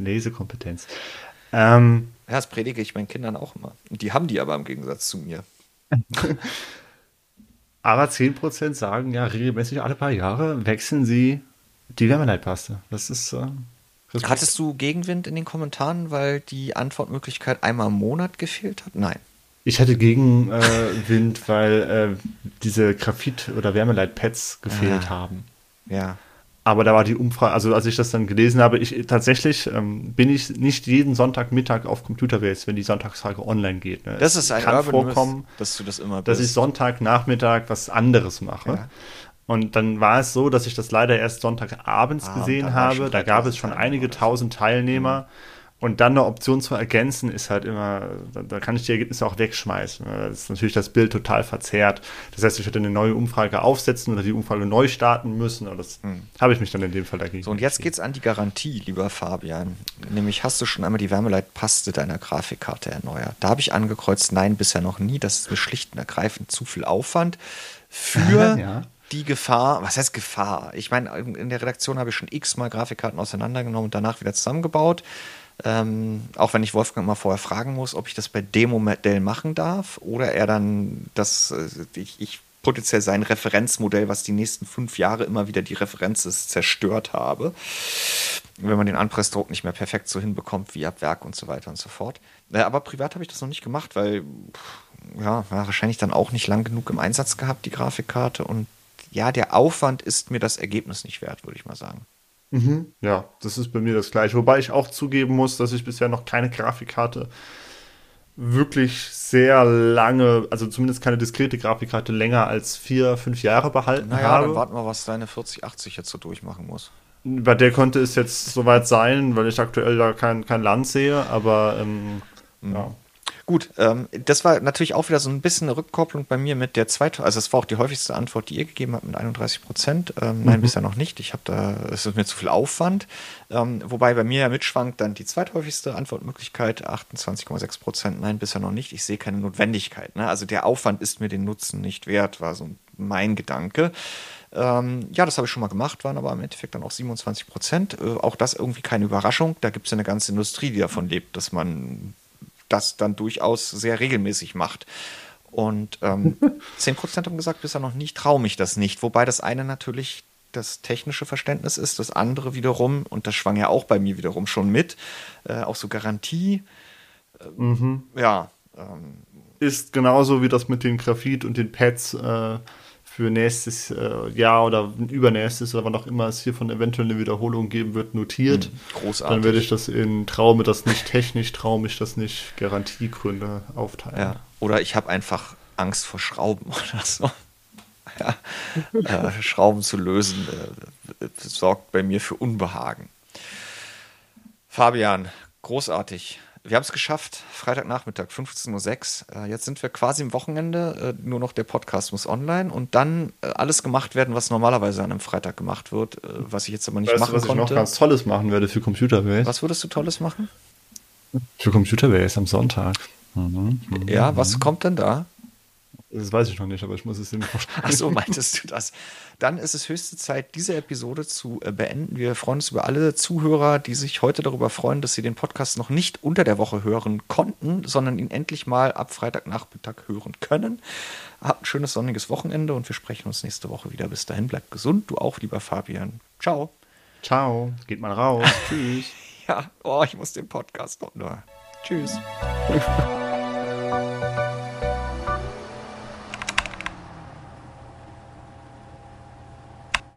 Das predige ich meinen Kindern auch immer. Und die haben die aber im Gegensatz zu mir. Aber 10% sagen ja regelmäßig alle paar Jahre wechseln sie die Wärmeleitpaste. Das ist. Hattest du Gegenwind in den Kommentaren, weil die Antwortmöglichkeit einmal im Monat gefehlt hat? Nein. Ich hatte Gegenwind, weil diese Graphit- oder Wärmeleitpads gefehlt haben. Ja. Aber da war die Umfrage, also als ich das dann gelesen habe, tatsächlich bin ich nicht jeden Sonntagmittag auf Computerwelt, wenn die Sonntagstage online geht. Ne? Das ist ein kann Urban vorkommen, Myth, dass du das immer bist. Dass ich Sonntagnachmittag was anderes mache. Ja. Und dann war es so, dass ich das leider erst Sonntagabends gesehen habe. Da gab es schon einige tausend Teilnehmer. Und dann eine Option zu ergänzen, ist halt immer, da kann ich die Ergebnisse auch wegschmeißen. Das ist natürlich das Bild total verzerrt. Das heißt, ich hätte eine neue Umfrage aufsetzen oder die Umfrage neu starten müssen. Und das habe ich mich dann in dem Fall dagegen. So, und jetzt geht's an die Garantie, lieber Fabian. Nämlich, hast du schon einmal die Wärmeleitpaste deiner Grafikkarte erneuert? Da habe ich angekreuzt, nein, bisher noch nie. Das ist mir schlicht und ergreifend zu viel Aufwand für die Gefahr. Was heißt Gefahr? Ich meine, in der Redaktion habe ich schon x-mal Grafikkarten auseinandergenommen und danach wieder zusammengebaut. Auch wenn ich Wolfgang mal vorher fragen muss, ob ich das bei Demo-Modell machen darf oder er dann ich potenziell sein Referenzmodell, was die nächsten 5 Jahre immer wieder die Referenz ist, zerstört habe, wenn man den Anpressdruck nicht mehr perfekt so hinbekommt wie ab Werk und so weiter und so fort. Aber privat habe ich das noch nicht gemacht, weil wahrscheinlich dann auch nicht lang genug im Einsatz gehabt, die Grafikkarte, und ja, der Aufwand ist mir das Ergebnis nicht wert, würde ich mal sagen. Ja, das ist bei mir das Gleiche. Wobei ich auch zugeben muss, dass ich bisher noch keine Grafikkarte wirklich sehr lange, also zumindest keine diskrete Grafikkarte länger als 4, 5 Jahre behalten habe. Dann warten wir, was deine 4080 jetzt so durchmachen muss. Bei der konnte es jetzt soweit sein, weil ich aktuell da kein Land sehe, aber ja. Gut, das war natürlich auch wieder so ein bisschen eine Rückkopplung bei mir mit der zweiten, also das war auch die häufigste Antwort, die ihr gegeben habt mit 31%. Nein, bisher noch nicht. Es ist mir zu viel Aufwand. Wobei bei mir ja mitschwankt dann die zweithäufigste Antwortmöglichkeit, 28,6%. Nein, bisher noch nicht. Ich sehe keine Notwendigkeit. Ne? Also der Aufwand ist mir den Nutzen nicht wert, war so mein Gedanke. Das habe ich schon mal gemacht, waren aber im Endeffekt dann auch 27%. Auch das irgendwie keine Überraschung. Da gibt es ja eine ganze Industrie, die davon lebt, dass man das dann durchaus sehr regelmäßig macht. Und 10% haben gesagt, bisher noch nicht, traue mich das nicht. Wobei das eine natürlich das technische Verständnis ist, das andere wiederum, und das schwang ja auch bei mir wiederum schon mit, auch so Garantie. Ist genauso wie das mit den Graphit und den Pads für nächstes Jahr oder übernächstes oder wann auch immer es hiervon eventuell eine Wiederholung geben wird, notiert. Großartig. Dann werde ich das in traue mir das nicht technisch, traue mich das nicht Garantiegründe aufteilen. Ja. Oder ich habe einfach Angst vor Schrauben oder so. Schrauben zu lösen sorgt bei mir für Unbehagen. Fabian, großartig. Wir haben es geschafft, Freitagnachmittag, 15:06 Uhr. Jetzt sind wir quasi im Wochenende, nur noch der Podcast muss online und dann alles gemacht werden, was normalerweise an einem Freitag gemacht wird, was ich jetzt aber nicht machen konnte. Was ich noch ganz Tolles machen werde für Computerbase? Was würdest du Tolles machen? Für Computerbase am Sonntag. Ja, was kommt denn da? Das weiß ich noch nicht, aber ich muss es Ihnen vorstellen. Ach so, meintest du das? Dann ist es höchste Zeit, diese Episode zu beenden. Wir freuen uns über alle Zuhörer, die sich heute darüber freuen, dass sie den Podcast noch nicht unter der Woche hören konnten, sondern ihn endlich mal ab Freitagnachmittag hören können. Habt ein schönes sonniges Wochenende und wir sprechen uns nächste Woche wieder. Bis dahin, bleibt gesund. Du auch, lieber Fabian. Ciao. Ciao. Geht mal raus. Tschüss. Ja, ich muss den Podcast noch nur. Tschüss.